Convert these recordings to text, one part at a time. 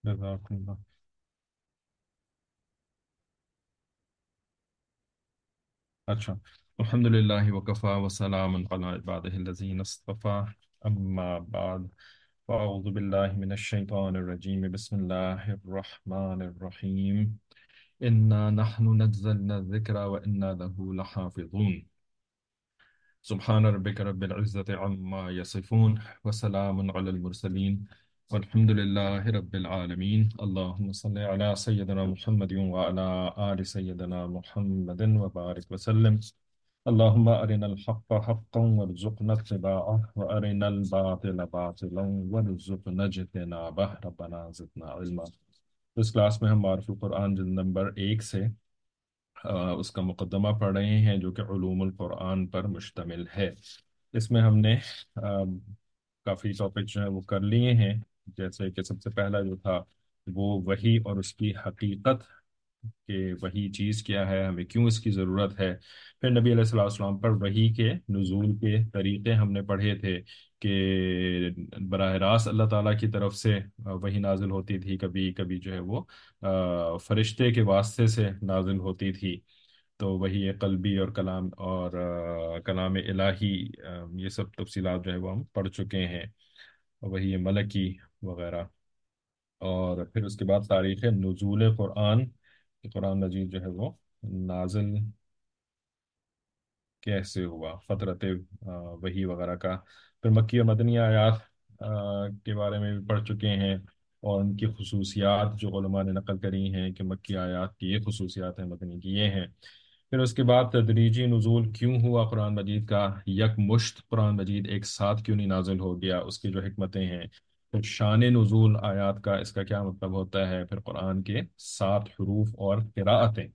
जज़ाकल्लाह। अच्छा। अल्हम्दुलिल्लाहि वकफ़ा वसलामुन अला इबादिहिल्लज़ीना इस्तफ़ा, अम्मा बाद, फ़अऊज़ु बिल्लाहि मिनश शैतानिर रजीम, बिस्मिल्लाहिर रहमानिर रहीम। इन्ना नहनु नज़्ज़लना ज़िक्रा व इन्ना लहू लहाफ़िज़ून। सुब्हान रब्बिका रब्बिल इज़्ज़ति अम्मा यसिफ़ून व सलामुन अलल मुरसलीन वल्हम्दुलिल्लाहि रब्बिल आलमीन। अल्लाहुम्मा सल्लि अला सय्यिदिना मुहम्मदिन व अला आलि सय्यिदिना मुहम्मदिन व बारिक व सल्लिम। अल्लाहुम्मा अरिनल हक़्क़ हक़्क़न वरज़ुक़ना इत्तिबाअह व अरिनल बातिला बातिलन वरज़ुक़ना इज्तिनाबह। रब्बना ज़िदना इल्मा। इस क्लास में हम मारिफुल कुरान जिल्द नंबर 1 से उसका मुकदमा पढ़ रहे हैं, जो कि उलूमुल कुरान पर मुश्तमिल है। इसमें हमने काफ़ी टॉपिक जो है वो कर लिए हैं। जैसे कि सबसे पहला जो था वो वही और उसकी हकीकत, कि वही चीज़ क्या है, हमें क्यों इसकी ज़रूरत है। फिर नबी अलैहिस्सलाम पर वही के नुज़ूल के तरीक़े हमने पढ़े थे, कि बराह रास्त अल्लाह ताला की तरफ से वही नाजिल होती थी, कभी कभी जो है वो फरिश्ते के वास्ते से नाजिल होती थी। तो वही कल्बी और कलाम और कलाम इलाही, ये सब तफसीलात जो है वो हम पढ़ चुके हैं। वही मलकी वगैरह। और फिर उसके बाद तारीख़ नुज़ूल कुरान, कि कुरान मजीद जो है वो नाजिल कैसे हुआ, फ़तरत वही वगैरह का। फिर मक्की और मदनी आयात के बारे में भी पढ़ चुके हैं, और उनकी खसूसियात जो उलमा ने नकल करी हैं, कि मक्की आयात की ये खसूसियात हैं, मदनी की ये हैं। फिर उसके बाद तदरीजी नुज़ूल क्यों हुआ कुरान मजीद का, यकमुश्त कुरान मजीद एक साथ क्यों नहीं नाजिल हो गया, उसकी जो हिकमतें हैं। फिर शान नुज़ूल आयात का, इसका क्या मतलब होता है। फिर कुरान के 7 हरूफ और क़िराअतें,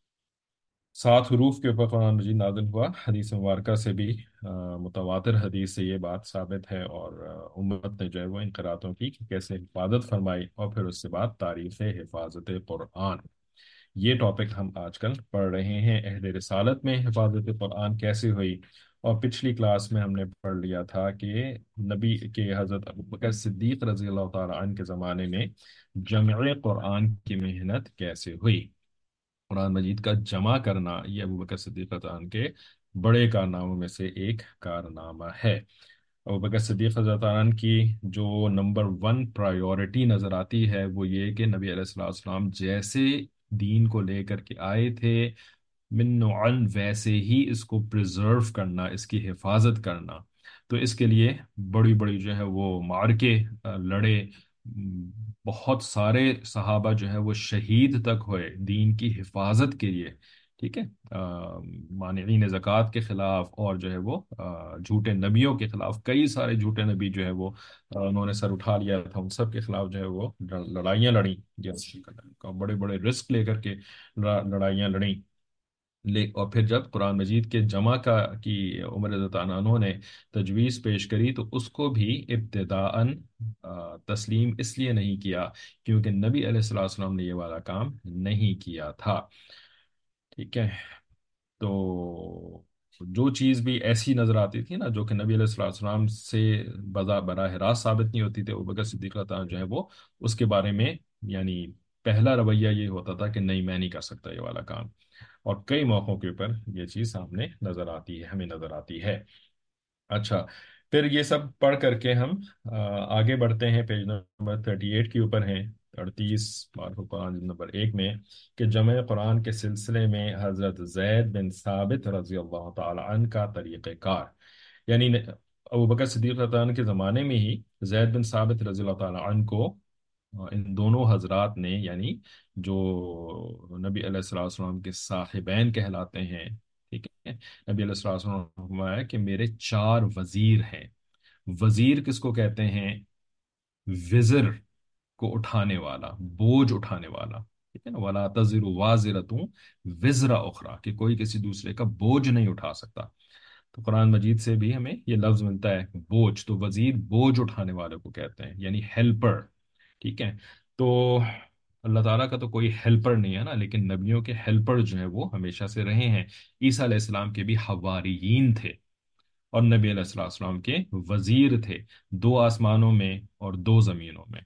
7 हरूफ के ऊपर कुरान मजीद नाज़िल हुआ। हदीस मुबारका से भी मुतवातिर हदीस से ये बात साबित है, और उम्मत ने जो है वो इन क़िराअतों की कि कैसे हिफाजत फरमाई। और फिर उसके बाद तारीख़ हिफाजत कुरान, ये टॉपिक हम आजकल पढ़ रहे हैं। अहद रिसालत में हिफाजत कुरान कैसे हुई। और पिछली क्लास में हमने पढ़ लिया था कि नबी के हज़रत अबू बकर सिद्दीक़ रज़ी अल्लाह तआला अन्हु के ज़माने में जमे कुरान की मेहनत कैसे हुई। कुरान मजीद का जमा करना ये अबू बकर सिद्दीक़ रज़ियल्लाहु अन्हु के बड़े कारनामों में से एक कारनामा है। अबू बकर सिद्दीक़ रज़ियल्लाहु अन्हु की जो नंबर 1 प्रायोरिटी नज़र आती है, वो ये कि नबी अलैहिस्सलाम जैसे दीन को लेकर के आए थे, मिन्नुअन वैसे ही इसको प्रिजर्व करना, इसकी हिफाजत करना। तो इसके लिए बड़ी बड़ी जो है वो मारके लड़े। बहुत सारे सहाबा जो है वो शहीद तक हुए दीन की हिफाजत के लिए। ठीक है। मानिईन ज़कात के खिलाफ, और जो है वो झूठे नबियों के खिलाफ, कई सारे झूठे नबी जो है वो उन्होंने सर उठा लिया था, उन सब के खिलाफ जो है वो लड़ाइयाँ लड़ी। बड़े बड़े रिस्क लेकर के लड़ाइयाँ लड़ी। और फिर जब कुरान मजीद के जमा का की उमर रज़ियल्लाहु अन्हु ने तजवीज़ पेश करी, तो उसको भी इब्तिदाअन तस्लीम इसलिए नहीं किया क्योंकि नबी अलैहिस्सलाम ने ये वाला काम नहीं किया था। ठीक है। तो जो चीज़ भी ऐसी नजर आती थी ना, जो कि नबी अलैहिस्सलाम से बराह रास्त साबित नहीं होती थी, अबू बकर सिद्दीक़ रज़ियल्लाहु अन्हु जो है वो उसके बारे में, यानी पहला रवैया ये होता था कि नहीं, मैं नहीं कर सकता ये वाला काम। और कई मौक़ों के ऊपर ये चीज़ सामने नजर आती है, हमें नजर आती है। अच्छा। फिर ये सब पढ़ करके हम आगे बढ़ते हैं, पेज नंबर 38 के ऊपर हैं। 38 मारुफ कुरान नंबर 1 में, कि जमे कुरान के सिलसिले में हज़रत जैद बिन साबित रज़ी अल्लाह तआला अन्हु का तरीक़ेकार, यानी अबू बकर सिद्दीक़ रज़ी अल्लाह अन्हु के ज़माने में ही जैद बिन साबित रज़ी अल्लाह तआला अन्हु को इन दोनों हजरात ने, यानी जो नबी अलैहिस्सलाम के साहिबैन कहलाते हैं। ठीक है। नबी अलैहिस्सलाम ने फरमाया कि मेरे 4 वजीर हैं। वजीर किसको कहते हैं? विजर को उठाने वाला, बोझ उठाने वाला। ठीक है ना, वला तज़िरु वाज़िरतुन विज़रा उखरा, कि कोई किसी दूसरे का बोझ नहीं उठा सकता। तो कुरान मजीद से भी हमें ये लफ्ज मिलता है, बोझ। तो वजीर बोझ उठाने वाले को कहते हैं, यानी हेल्पर। ठीक है। तो अल्लाह ताला का तो कोई हेल्पर नहीं है ना, लेकिन नबियों के हेल्पर जो है वो हमेशा से रहे हैं। ईसा अलैहिस्सलाम के भी हवारियीन थे, और नबी अलैहिस्सलाम के वजीर थे, 2 आसमानों में और 2 जमीनों में।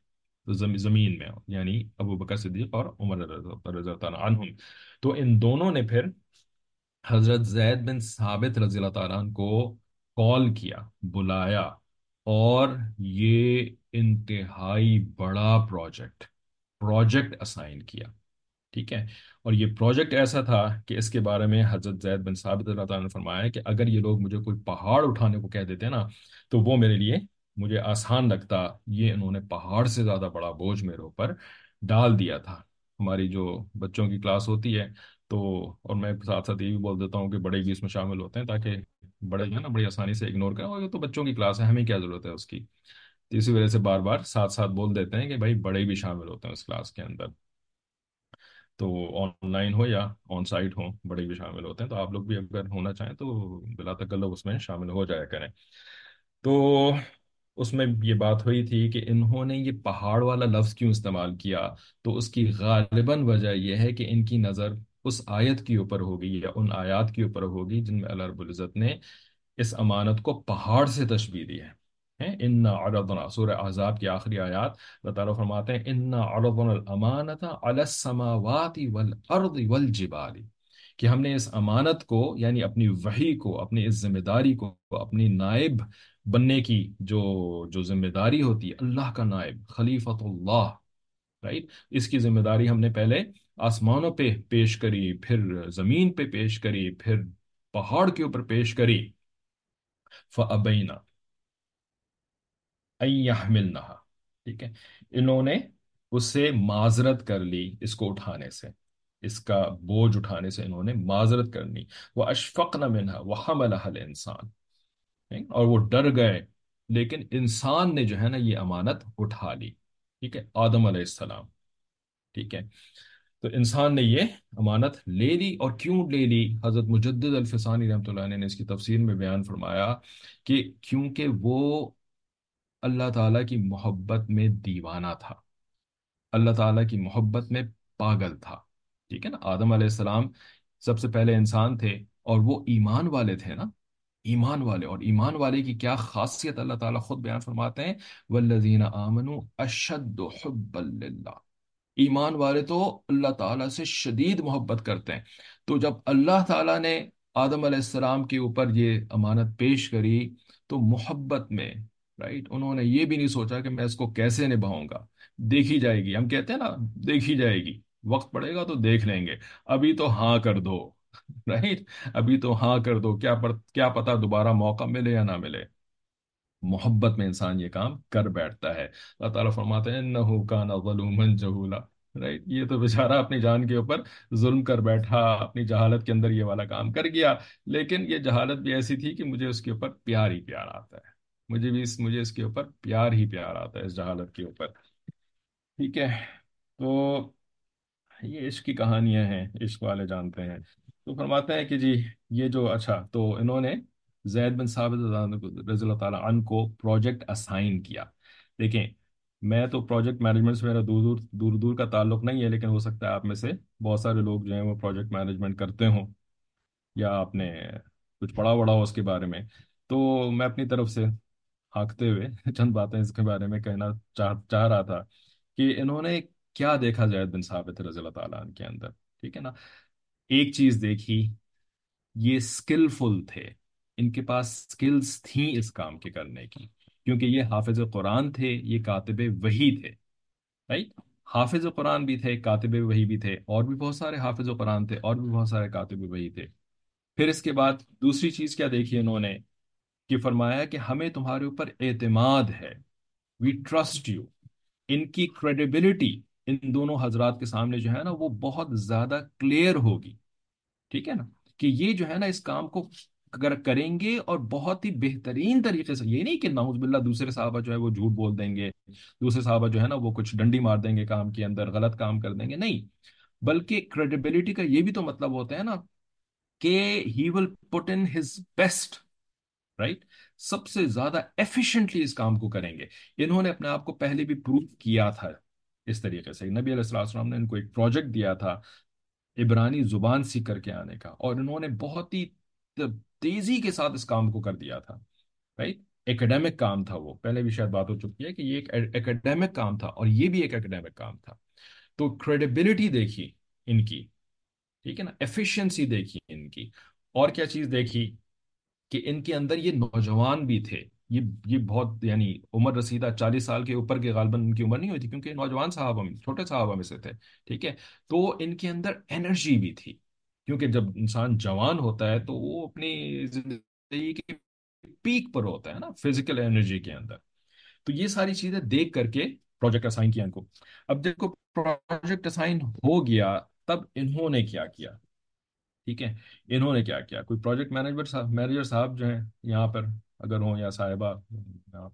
زمین میں، یعنی ابو بکر صدیق اور عمر رضی اللہ تعالیٰ عنہم. تو ان دونوں نے پھر حضرت زید بن ثابت رضی اللہ تعالیٰ عنہ کو کال کیا، بلایا، اور یہ انتہائی بڑا پروجیکٹ اسائن کیا. ٹھیک ہے. اور یہ پروجیکٹ ایسا تھا کہ اس کے بارے میں حضرت زید بن ثابت اللہ تعالیٰ نے فرمایا کہ اگر یہ لوگ مجھے کوئی پہاڑ اٹھانے کو کہہ دیتے نا تو وہ میرے لیے مجھے آسان لگتا. یہ انہوں نے پہاڑ سے زیادہ بڑا بوجھ میرے اوپر ڈال دیا تھا. ہماری جو بچوں کی کلاس ہوتی ہے تو، اور میں ساتھ ساتھ یہ بھی بول دیتا ہوں کہ بڑے بھی اس میں شامل ہوتے ہیں تاکہ بڑے جو ہے نا بڑی آسانی سے اگنور کریں، اور یہ تو بچوں کی کلاس ہے، ہمیں کیا ضرورت ہے اس کی. تو اسی وجہ سے بار بار ساتھ ساتھ بول دیتے ہیں کہ بھائی بڑے بھی شامل ہوتے ہیں اس کلاس کے اندر. تو آن لائن ہو یا آن سائٹ ہو، بڑے بھی شامل ہوتے ہیں، تو آپ لوگ بھی اگر ہونا چاہیں تو بلا تکلف اس میں شامل ہو جایا کریں. تو اس میں یہ بات ہوئی تھی کہ انہوں نے یہ پہاڑ والا لفظ کیوں استعمال کیا. تو اس کی غالباً وجہ یہ ہے کہ ان کی نظر اس آیت کے اوپر ہوگی یا ان آیات کے اوپر ہوگی جن میں اللہ رب العزت نے اس امانت کو پہاڑ سے تشبیہ دی ہے. ان عرضنا، سورہ احزاب کی آخری آیات، اللہ تعالیٰ فرماتے ہیں ان عرضنا الامانت علی السماوات والارض والجبال، کہ ہم نے اس امانت کو، یعنی اپنی وحی کو، اپنی اس ذمہ داری کو، اپنی نائب بننے کی جو جو ذمہ داری ہوتی ہے، اللہ کا نائب، خلیفۃ اللہ، رائٹ، اس کی ذمہ داری ہم نے پہلے آسمانوں پہ پیش کری، پھر زمین پہ پیش کری، پھر پہاڑ کے اوپر پیش کری. فَأَبَيْنَا أَن يَحْمِلْنَهَا. ٹھیک ہے. انہوں نے اس سے معذرت کر لی، اس کو اٹھانے سے، اس کا بوجھ اٹھانے سے انہوں نے معذرت کرنی. وَأَشْفَقْنَ مِنْهَا وَحَمَلَهَا الْإِنسَانُ. اور وہ ڈر گئے، لیکن انسان نے جو ہے نا یہ امانت اٹھا لی. ٹھیک ہے، آدم علیہ السلام. ٹھیک ہے. تو انسان نے یہ امانت لے لی. اور کیوں لے لی؟ حضرت مجدد الفسانی رحمۃ اللہ علیہ نے اس کی تفسیر میں بیان فرمایا کہ کیونکہ وہ اللہ تعالیٰ کی محبت میں دیوانہ تھا، اللہ تعالیٰ کی محبت میں پاگل تھا. ٹھیک ہے نا. آدم علیہ السلام سب سے پہلے انسان تھے، اور وہ ایمان والے تھے نا، ایمان والے. اور ایمان والے کی کیا خاصیت اللہ تعالیٰ خود بیان فرماتے ہیں، والذین آمنوا اشد حبا للہ. ایمان والے تو اللہ تعالیٰ سے شدید محبت کرتے ہیں. تو جب اللہ تعالیٰ نے آدم علیہ السلام کے اوپر یہ امانت پیش کری تو محبت میں، رائٹ، انہوں نے یہ بھی نہیں سوچا کہ میں اس کو کیسے نبھاؤں گا، دیکھی جائے گی. ہم کہتے ہیں نا دیکھی جائے گی، وقت پڑے گا تو دیکھ لیں گے، ابھی تو ہاں کر دو. رائٹ، ابھی تو ہاں کر دو، کیا پتا دوبارہ موقع ملے یا نہ ملے. محبت میں انسان یہ کام کر بیٹھتا ہے. اللہ تعالیٰ فرماتے ہیں انہ کان ظلوما جہولا. رائٹ، یہ تو بیچارہ اپنی جان کے اوپر ظلم کر بیٹھا، اپنی جہالت کے اندر یہ والا کام کر گیا. لیکن یہ جہالت بھی ایسی تھی کہ مجھے اس کے اوپر پیار ہی پیار آتا ہے، مجھے اس کے اوپر پیار ہی پیار آتا ہے، اس جہالت کے اوپر. ٹھیک ہے. تو یہ عشق کی کہانیاں ہیں، عشق والے جانتے ہیں. تو فرماتے ہیں کہ جی یہ جو، اچھا، تو انہوں نے زید بن ثابت رضی اللہ تعالیٰ عنہ کو پروجیکٹ اسائن کیا. دیکھیں، میں تو پروجیکٹ مینجمنٹ سے میرا دور دور دور دور کا تعلق نہیں ہے، لیکن ہو سکتا ہے آپ میں سے بہت سارے لوگ جو ہیں وہ پروجیکٹ مینجمنٹ کرتے ہوں، یا آپ نے کچھ پڑھا وڑا ہو اس کے بارے میں. تو میں اپنی طرف سے ہانکتے ہوئے چند باتیں اس کے بارے میں کہنا چاہ رہا تھا کہ انہوں نے کیا دیکھا زید بن ثابت رضی اللہ تعالیٰ عنہ کے اندر. ٹھیک ہے نا. ایک چیز دیکھی، یہ سکلفل تھے، ان کے پاس سکلز تھیں اس کام کے کرنے کی، کیونکہ یہ حافظ قرآن تھے، یہ کاتب وحی تھے. رائٹ، حافظ قرآن بھی تھے، کاتب وحی بھی تھے، اور بھی بہت سارے حافظ قرآن تھے، اور بھی بہت سارے کاتب وحی تھے. پھر اس کے بعد دوسری چیز کیا دیکھی انہوں نے، کہ فرمایا کہ ہمیں تمہارے اوپر اعتماد ہے، وی ٹرسٹ یو. ان کی کریڈیبلٹی ان دونوں حضرات کے سامنے جو ہے نا وہ بہت زیادہ کلیئر ہوگی. ٹھیک ہے نا، کہ یہ جو ہے نا اس کام کو اگر کریں گے اور بہت ہی بہترین طریقے سے، یہ نہیں کہ نعوذ باللہ دوسرے صحابہ جو ہے وہ جھوٹ بول دیں گے، دوسرے صحابہ جو ہے نا وہ کچھ ڈنڈی مار دیں گے کام کے اندر، غلط کام کر دیں گے، نہیں. بلکہ کریڈیبلٹی کا یہ بھی تو مطلب ہوتا ہے نا کہ he will put in his best, right, سب سے زیادہ ایفیشینٹلی اس کام کو کریں گے. انہوں نے اپنے آپ کو پہلے بھی پروف کیا تھا اس طریقے سے. نبی علیہ الصلوۃ والسلام نے ان کو ایک پروجیکٹ دیا تھا عبرانی زبان سیکھ کر کے آنے کا، اور انہوں نے بہت ہی تیزی کے ساتھ اس کام کو کر دیا تھا. رائٹ، एकेडमिक काम था, वो पहले भी शायद बात हो चुकी है कि ये एक एकेडमिक काम था और ये भी एक एकेडमिक काम था। तो क्रेडिबिलिटी देखी इनकी, ठीक है ना, एफिशिएंसी देखी इनकी, और क्या चीज देखी कि इनके अंदर ये नौजवान भी थे। ये बहुत यानी उम्र रसीदा 40 साल के ऊपर के गालबन इनकी उम्र नहीं हुई थी, क्योंकि नौजवान साहबा में, छोटे साहबा में से थे। ठीक है, तो इनके अंदर एनर्जी भी थी, क्योंकि जब इंसान जवान होता है तो वो अपनी जिंदगी के पीक पर होता है ना, फिजिकल एनर्जी के अंदर। तो ये सारी चीजें देख करके प्रोजेक्ट असाइन किया इनको। अब देखो, प्रोजेक्ट असाइन हो गया, तब इन्होंने क्या किया? ठीक है, इन्होंने क्या किया? कोई प्रोजेक्ट मैनेजर साहब जो हैं यहाँ पर अगर हो, या साहिबा, आप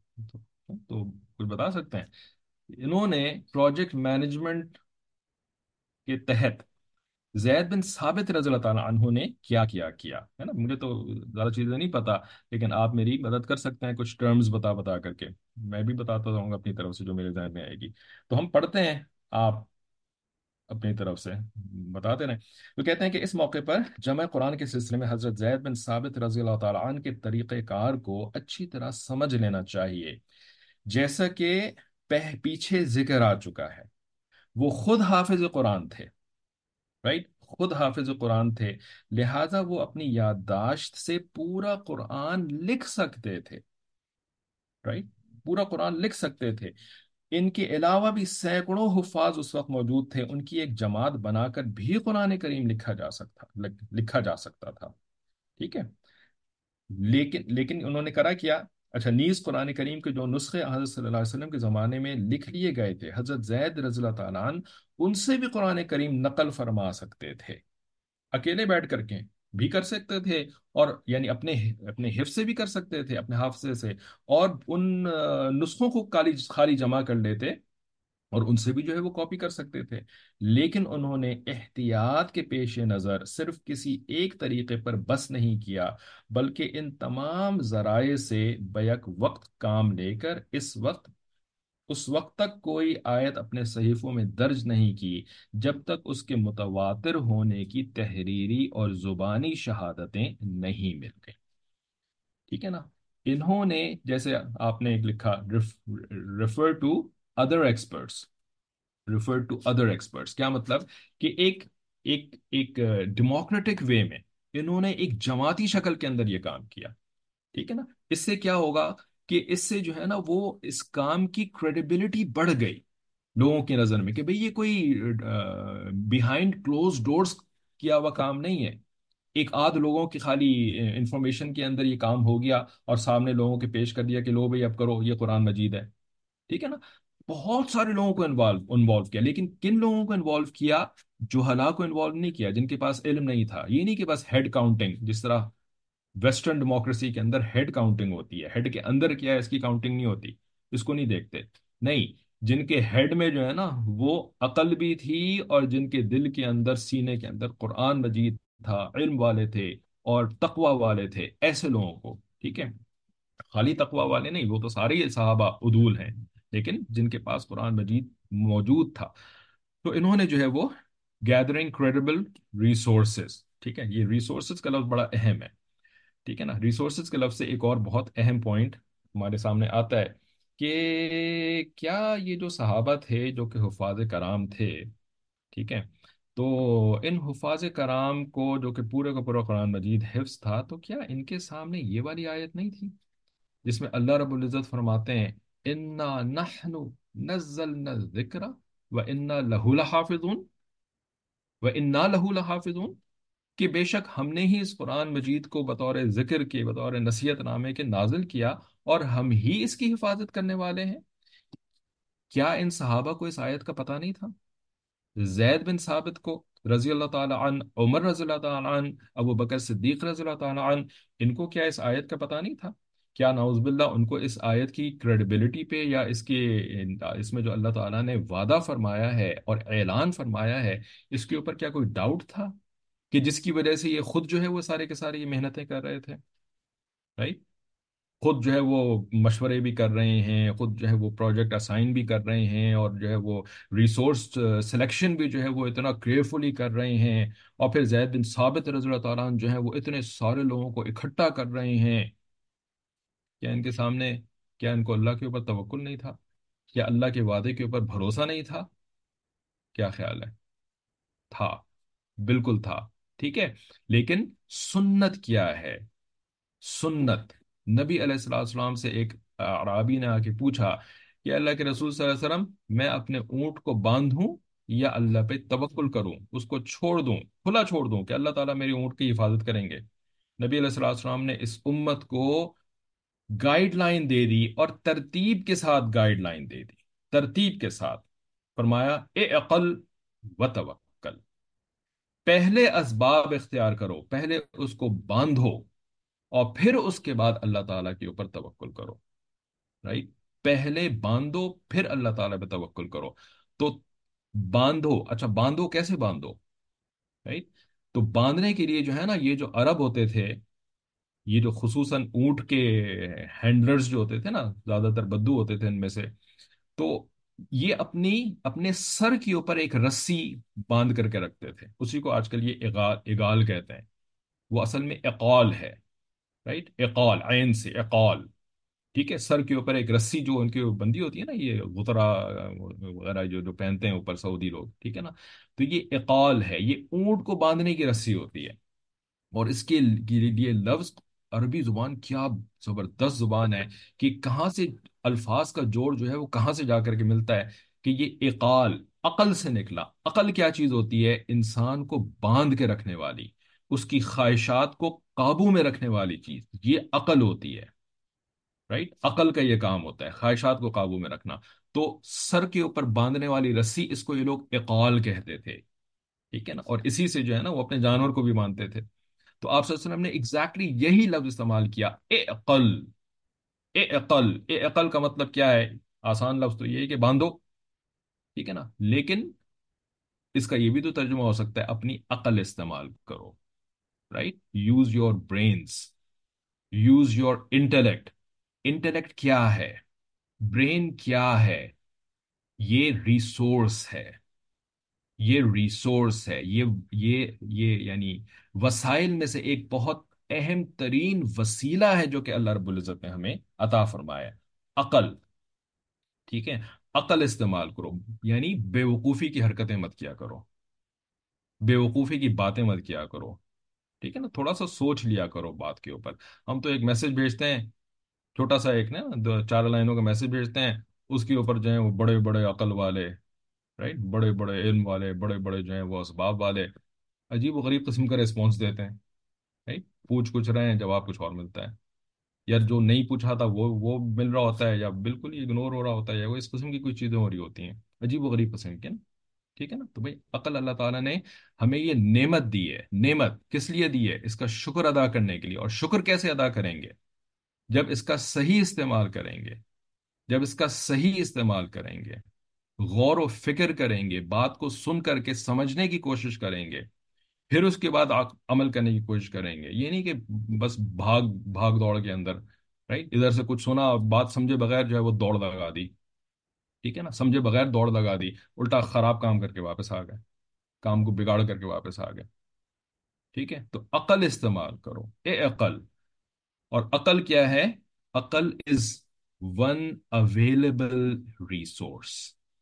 तो कुछ बता सकते हैं। इन्होंने प्रोजेक्ट मैनेजमेंट के तहत जैद बिन साबित रज़ी अल्लाह ताला अन्हु ने क्या किया किया है ना। मुझे तो ज़्यादा चीज़ें नहीं पता, लेकिन आप मेरी मदद कर सकते हैं कुछ टर्म्स बता बता करके। मैं भी बताता रहूँगा अपनी तरफ से जो मेरे जहन में आएगी। तो हम पढ़ते हैं, आप अपनी तरफ से बताते रहें। तो कहते हैं कि इस मौके पर जमा कुरान के सिलसिले में हजरत जैद बिन साबित रज़ी अल्लाह ताला अन्हु के तरीक़ेकार को अच्छी तरह समझ लेना चाहिए। जैसा कि पीछे जिक्र आ चुका है, वो खुद हाफिज कुरान थे, राइट, खुद हाफिज कुरान थे। लिहाजा वो अपनी याददाश्त से पूरा कुरान लिख सकते थे, राइट, पूरा कुरान लिख सकते थे। इनके अलावा भी सैकड़ों हुफ्फाज उस वक्त मौजूद थे, उनकी एक जमात बनाकर भी कुरान करीम लिखा जा सकता था। ठीक है, लेकिन उन्होंने करा क्या? अच्छा, नीज कुरान करीम के जो नुस्खे हज़रत सल्लल्लाहु अलैहि वसल्लम के ज़माने में लिख लिए गए थे, हज़रत जैद रज़ी अल्लाह ताला अन्हु उनसे भी कुरान करीम नकल फरमा सकते थे, अकेले बैठ करके भी कर सकते थे, और यानी अपने अपने हिफ्ज से भी कर सकते थे, अपने हाफजे से, और उन नुस्खों को खाली खाली जमा कर लेते और उनसे भी जो है वो कॉपी कर सकते थे। लेकिन उन्होंने एहतियात के पेश नज़र सिर्फ किसी एक तरीके पर बस नहीं किया, बल्कि इन तमाम जराए से बैक वक्त काम लेकर इस वक्त उस वक्त तक कोई आयत अपने सहीफों में दर्ज नहीं की, जब तक उसके मुतवातिर होने की तहरीरी और जुबानी शहादतें नहीं मिल गई। ठीक है ना। इन्होंने, जैसे आपने एक लिखा, refer to other experts, refer to other experts, क्या मतलब कि एक एक एक डेमोक्रेटिक वे में इन्होंने एक जमाती शक्ल के अंदर ये काम किया। ठीक है ना। इससे क्या होगा कि इससे जो है ना वो इस काम की क्रेडिबिलिटी बढ़ गई लोगों की नजर में, कि भाई ये कोई बिहाइंड क्लोज डोर्स किया हुआ काम नहीं है, एक आध लोगों की खाली इंफॉर्मेशन के अंदर ये काम हो गया और सामने लोगों के पेश कर दिया कि लो भाई अब करो, ये कुरान मजीद है। ठीक है ना। बहुत सारे लोगों को इन्वॉल्व इन्वॉल्व किया, लेकिन किन लोगों को इन्वॉल्व किया? जुहला को इन्वॉल्व नहीं किया, जिनके पास इल्म नहीं था। ये नहीं कि बस हेड काउंटिंग, जिस तरह वेस्टर्न डेमोक्रेसी के अंदर हेड काउंटिंग होती है, हेड के अंदर क्या है इसकी काउंटिंग नहीं होती, इसको नहीं देखते। नहीं, जिनके हेड में जो है ना वो अकल भी थी, और जिनके दिल के अंदर, सीने के अंदर कुरान मजीद था, इल्म वाले थे और तकवा वाले थे, ऐसे लोगों को। ठीक है, खाली तकवा वाले नहीं, वो तो सारे ही सहाबा उदूल हैं, लेकिन जिनके पास कुरान मजीद मौजूद था। तो इन्होंने जो है वो गैदरिंग क्रेडिबल रिसोर्सेज, ठीक है, ये रिसोर्सेज का लफ्ज बड़ा अहम है। ठीक है ना। रिसोर्सेज के लफ्ज से एक और बहुत अहम पॉइंट हमारे सामने आता है कि क्या ये जो सहाबा थे जो कि हुफाज कराम थे, ठीक है, तो इन हुफाज कराम को जो कि पूरे का पूरा कुरान मजीद हिफ्स था, तो क्या इनके सामने ये वाली आयत नहीं थी जिसमें अल्लाह रब्बुल इज्जत फरमाते हैं, इन्ना नहनु नज़्ज़लना ज़िक्रा व इन्ना लहु लहाफिज़ून, व इन्ना लहु लहाफिज़ून, कि बेशक हमने ही इस कुरान मजीद को बतौर जिक्र के, बतौर नसीहत नामे के नाजिल किया, और हम ही इसकी हिफाजत करने वाले हैं। क्या इन सहाबा को इस आयत का पता नहीं था? जैद बिन साबित को रजी अल्लाह ताला अन, उमर रजी अल्लाह ताला अन, अबू बकर सिद्दीक रजी अल्लाह ताला अन, इनको क्या इस आयत का पता नहीं था? क्या नाउज़ुबिल्लाह उनको इस आयत की क्रेडिबिलिटी पे, या इसके इसमें जो अल्लाह ताला ने वादा फरमाया है और ऐलान फरमाया है, इसके ऊपर क्या कोई डाउट था, कि जिसकी वजह से ये खुद जो है वो सारे के सारे ये मेहनतें कर रहे थे, राइट? खुद जो है वो मशवरे भी कर रहे हैं, खुद जो है वो प्रोजेक्ट असाइन भी कर रहे हैं, और जो है वो रिसोर्स सिलेक्शन भी जो है वो इतना केयरफुली कर रहे हैं, और फिर जैद बिन साबित रज़ी अल्लाह ताला अन्हु जो है वो इतने सारे लोगों को इकट्ठा कर रहे हैं। کیا ان کے سامنے، کیا ان کو اللہ کے اوپر توکل نہیں تھا؟ کیا اللہ کے وعدے کے اوپر بھروسہ نہیں تھا؟ کیا خیال ہے؟ تھا، بالکل تھا، ٹھیک ہے۔ لیکن سنت کیا ہے؟ سنت، نبی علیہ الصلوۃ والسلام سے ایک اعرابی نے آ کے پوچھا کہ اللہ کے رسول صلی اللہ علیہ وسلم، میں اپنے اونٹ کو باندھوں یا اللہ پہ توکل کروں، اس کو چھوڑ دوں، کھلا چھوڑ دوں کہ اللہ تعالیٰ میری اونٹ کی حفاظت کریں گے؟ نبی علیہ الصلوۃ والسلام نے اس امت کو گائیڈ لائن دے دی، اور ترتیب کے ساتھ گائیڈ لائن دے دی، ترتیب کے ساتھ فرمایا اے عقل و توکل، پہلے اسباب اختیار کرو، پہلے اس کو باندھو، اور پھر اس کے بعد اللہ تعالیٰ کے اوپر توکل کرو، رائٹ؟ پہلے باندھو، پھر اللہ تعالیٰ پہ توکل کرو۔ تو باندھو، اچھا باندھو کیسے باندھو؟ رائٹ؟ تو باندھنے کے لیے جو ہے نا، یہ جو عرب ہوتے تھے، یہ جو خصوصاً اونٹ کے ہینڈلرز جو ہوتے تھے نا، زیادہ تر بدو ہوتے تھے ان میں سے، تو یہ اپنے سر کے اوپر ایک رسی باندھ کر کے رکھتے تھے، اسی کو آج کل یہ اگال اگال کہتے ہیں، وہ اصل میں اقال ہے، رائٹ؟ اقال، عین سے اقال، ٹھیک ہے؟ سر کے اوپر ایک رسی جو ان کی بندی ہوتی ہے نا، یہ غترا وغیرہ جو جو پہنتے ہیں اوپر سعودی لوگ، ٹھیک ہے نا؟ تو یہ اقال ہے، یہ اونٹ کو باندھنے کی رسی ہوتی ہے۔ اور اس کے لیے لفظ، عربی زبان کیا زبردست زبان ہے، کہ کہاں سے الفاظ کا جوڑ جو ہے وہ کہاں سے جا کر کے ملتا ہے، کہ یہ اقال عقل سے نکلا۔ عقل کیا چیز ہوتی ہے؟ انسان کو باندھ کے رکھنے والی، اس کی خواہشات کو قابو میں رکھنے والی چیز، یہ عقل ہوتی ہے، رائٹ؟ عقل کا یہ کام ہوتا ہے، خواہشات کو قابو میں رکھنا۔ تو سر کے اوپر باندھنے والی رسی، اس کو یہ لوگ اقال کہتے تھے، ٹھیک ہے نا؟ اور اسی سے جو ہے نا وہ اپنے جانور کو بھی باندھتے تھے۔ تو آپ صلی اللہ علیہ وسلم نے ایگزیکٹلی یہی لفظ استعمال کیا، اے عقل، اے عقل، اے عقل کا مطلب کیا ہے؟ آسان لفظ تو یہ ہے کہ باندھو، ٹھیک ہے نا؟ لیکن اس کا یہ بھی تو ترجمہ ہو سکتا ہے اپنی عقل استعمال کرو، right? Use your brains, use your intellect. Intellect کیا ہے؟ برین کیا ہے؟ یہ ریسورس ہے، یہ ریسورس ہے، یہ یعنی وسائل میں سے ایک بہت اہم ترین وسیلہ ہے جو کہ اللہ رب العزت نے ہمیں عطا فرمایا ہے، عقل، ٹھیک ہے؟ عقل استعمال کرو، یعنی بے وقوفی کی حرکتیں مت کیا کرو، بے وقوفی کی باتیں مت کیا کرو، ٹھیک ہے نا؟ تھوڑا سا سوچ لیا کرو بات کے اوپر۔ ہم تو ایک میسج بھیجتے ہیں، چھوٹا سا ایک نا دو چار لائنوں کا میسج بھیجتے ہیں، اس کے اوپر جو ہے وہ بڑے بڑے عقل والے، رائٹ، بڑے بڑے علم والے، بڑے بڑے جو ہیں وہ اسباب والے عجیب و غریب قسم کا ریسپانس دیتے ہیں، رائٹ؟ پوچھ کچھ رہے ہیں، جواب کچھ اور ملتا ہے، یا جو نہیں پوچھا تھا وہ مل رہا ہوتا ہے، یا بالکل ہی اگنور ہو رہا ہوتا ہے، یا وہ اس قسم کی کوئی چیزیں ہو رہی ہوتی ہیں عجیب و غریب قسم کی نا، ٹھیک ہے نا؟ تو بھائی عقل اللہ تعالیٰ نے ہمیں یہ نعمت دی ہے، نعمت کس لیے دی ہے؟ اس کا شکر ادا کرنے کے لیے۔ اور شکر کیسے ادا کریں گے؟ جب اس کا صحیح استعمال کریں گے، جب اس کا صحیح استعمال کریں گے، غور و فکر کریں گے، بات کو سن کر کے سمجھنے کی کوشش کریں گے، پھر اس کے بعد عمل کرنے کی کوشش کریں گے۔ یہ نہیں کہ بس بھاگ بھاگ دوڑ کے اندر، رائٹ، ادھر سے کچھ سنا اور بات سمجھے بغیر جو ہے وہ دوڑ لگا دی، ٹھیک ہے نا؟ سمجھے بغیر دوڑ لگا دی، الٹا خراب کام کر کے واپس آ گئے، کام کو بگاڑ کر کے واپس آ گئے، ٹھیک ہے؟ تو عقل استعمال کرو، اے عقل۔ اور عقل کیا ہے؟ عقل is one available resource,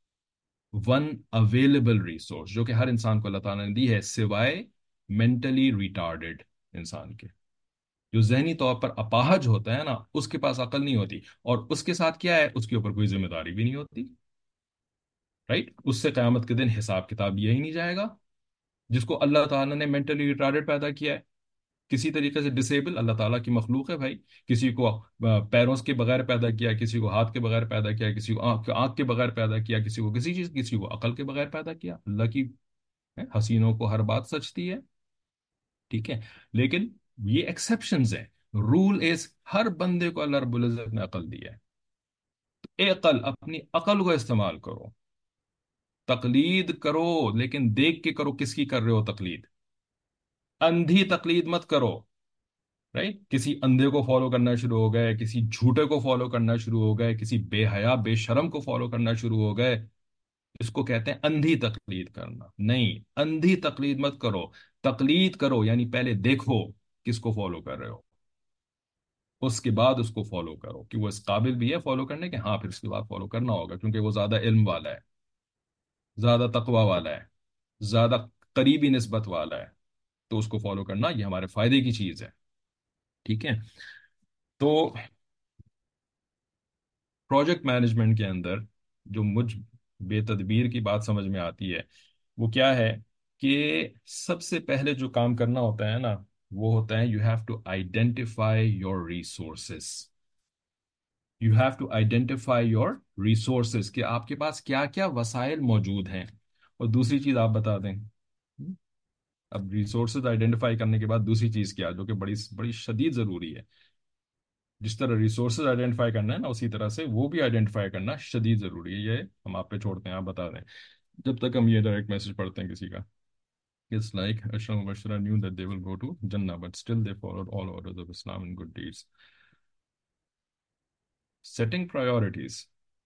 one available resource جو کہ ہر انسان کو اللہ تعالیٰ نے دی ہے، سوائے مینٹلی ریٹارڈڈ انسان کے۔ جو ذہنی طور پر اپاہج ہوتا ہے نا، اس کے پاس عقل نہیں ہوتی، اور اس کے ساتھ کیا ہے؟ اس کے اوپر کوئی ذمہ داری بھی نہیں ہوتی، رائٹ؟ اس سے قیامت کے دن حساب کتاب یہی نہیں جائے گا۔ جس کو اللہ تعالیٰ نے مینٹلی ریٹارڈڈ پیدا کیا ہے، کسی طریقے سے ڈسیبل، اللہ تعالیٰ کی مخلوق ہے بھائی، کسی کو پیروں کے بغیر پیدا کیا، کسی کو ہاتھ کے بغیر پیدا کیا، کسی کو آنکھ کے بغیر پیدا کیا، کسی کو کسی چیز، کسی کو عقل کے بغیر پیدا کیا۔ اللہ کی حسینوں کو ہر بات سچتی ہے، ٹھیک ہے؟ لیکن یہ ایکسیپشنز ہیں، رول از ہر بندے کو اللہ رب العزت نے عقل دی ہے۔ اے عقل، اپنی عقل کو استعمال کرو، تقلید کرو، لیکن دیکھ کے کرو کس کی کر رہے ہو تقلید، اندھی تقلید مت کرو، رائٹ؟ کسی اندھے کو فالو کرنا شروع ہو گئے، کسی جھوٹے کو فالو کرنا شروع ہو گئے، کسی بے حیا بے شرم کو فالو کرنا شروع ہو گئے، اس کو کہتے ہیں اندھی تقلید کرنا۔ نہیں، اندھی تقلید مت کرو، تقلید کرو یعنی پہلے دیکھو کس کو فالو کر رہے ہو، اس کے بعد اس کو فالو کرو کہ وہ اس قابل بھی ہے فالو کرنے کے، ہاں پھر اس کے بعد فالو کرنا ہوگا کیونکہ وہ زیادہ علم والا ہے، زیادہ تقوی والا ہے، زیادہ قریبی نسبت والا ہے، تو اس کو فالو کرنا یہ ہمارے فائدے کی چیز ہے، ٹھیک ہے؟ تو پروجیکٹ مینجمنٹ کے اندر جو مجھ بے تدبیر کی بات سمجھ میں آتی ہے وہ کیا ہے کہ سب سے پہلے جو کام کرنا ہوتا ہے نا وہ ہوتا ہے you have to identify your resources, you have to identify your resources کہ آپ کے پاس کیا کیا وسائل موجود ہیں، اور دوسری چیز آپ بتا دیں۔ اب ریسورسز آئیڈینٹیفائی کرنے کے بعد دوسری چیز کیا جو کہ بڑی بڑی شدید ضروری ہے، جس طرح ریسورسز آئیڈینٹیفائی کرنا ہے نا اسی طرح سے وہ بھی آئیڈینٹیفائی کرنا شدید ضروری ہے، یہ ہم آپ پہ چھوڑتے ہیں، آپ بتا دیں جب تک ہم یہ ڈائریکٹ میسج پڑھتے ہیں کسی کا۔ It's like Ashram Bashra knew that they will go to Jannah, but still they followed all orders of Islam and good deeds. Setting priorities.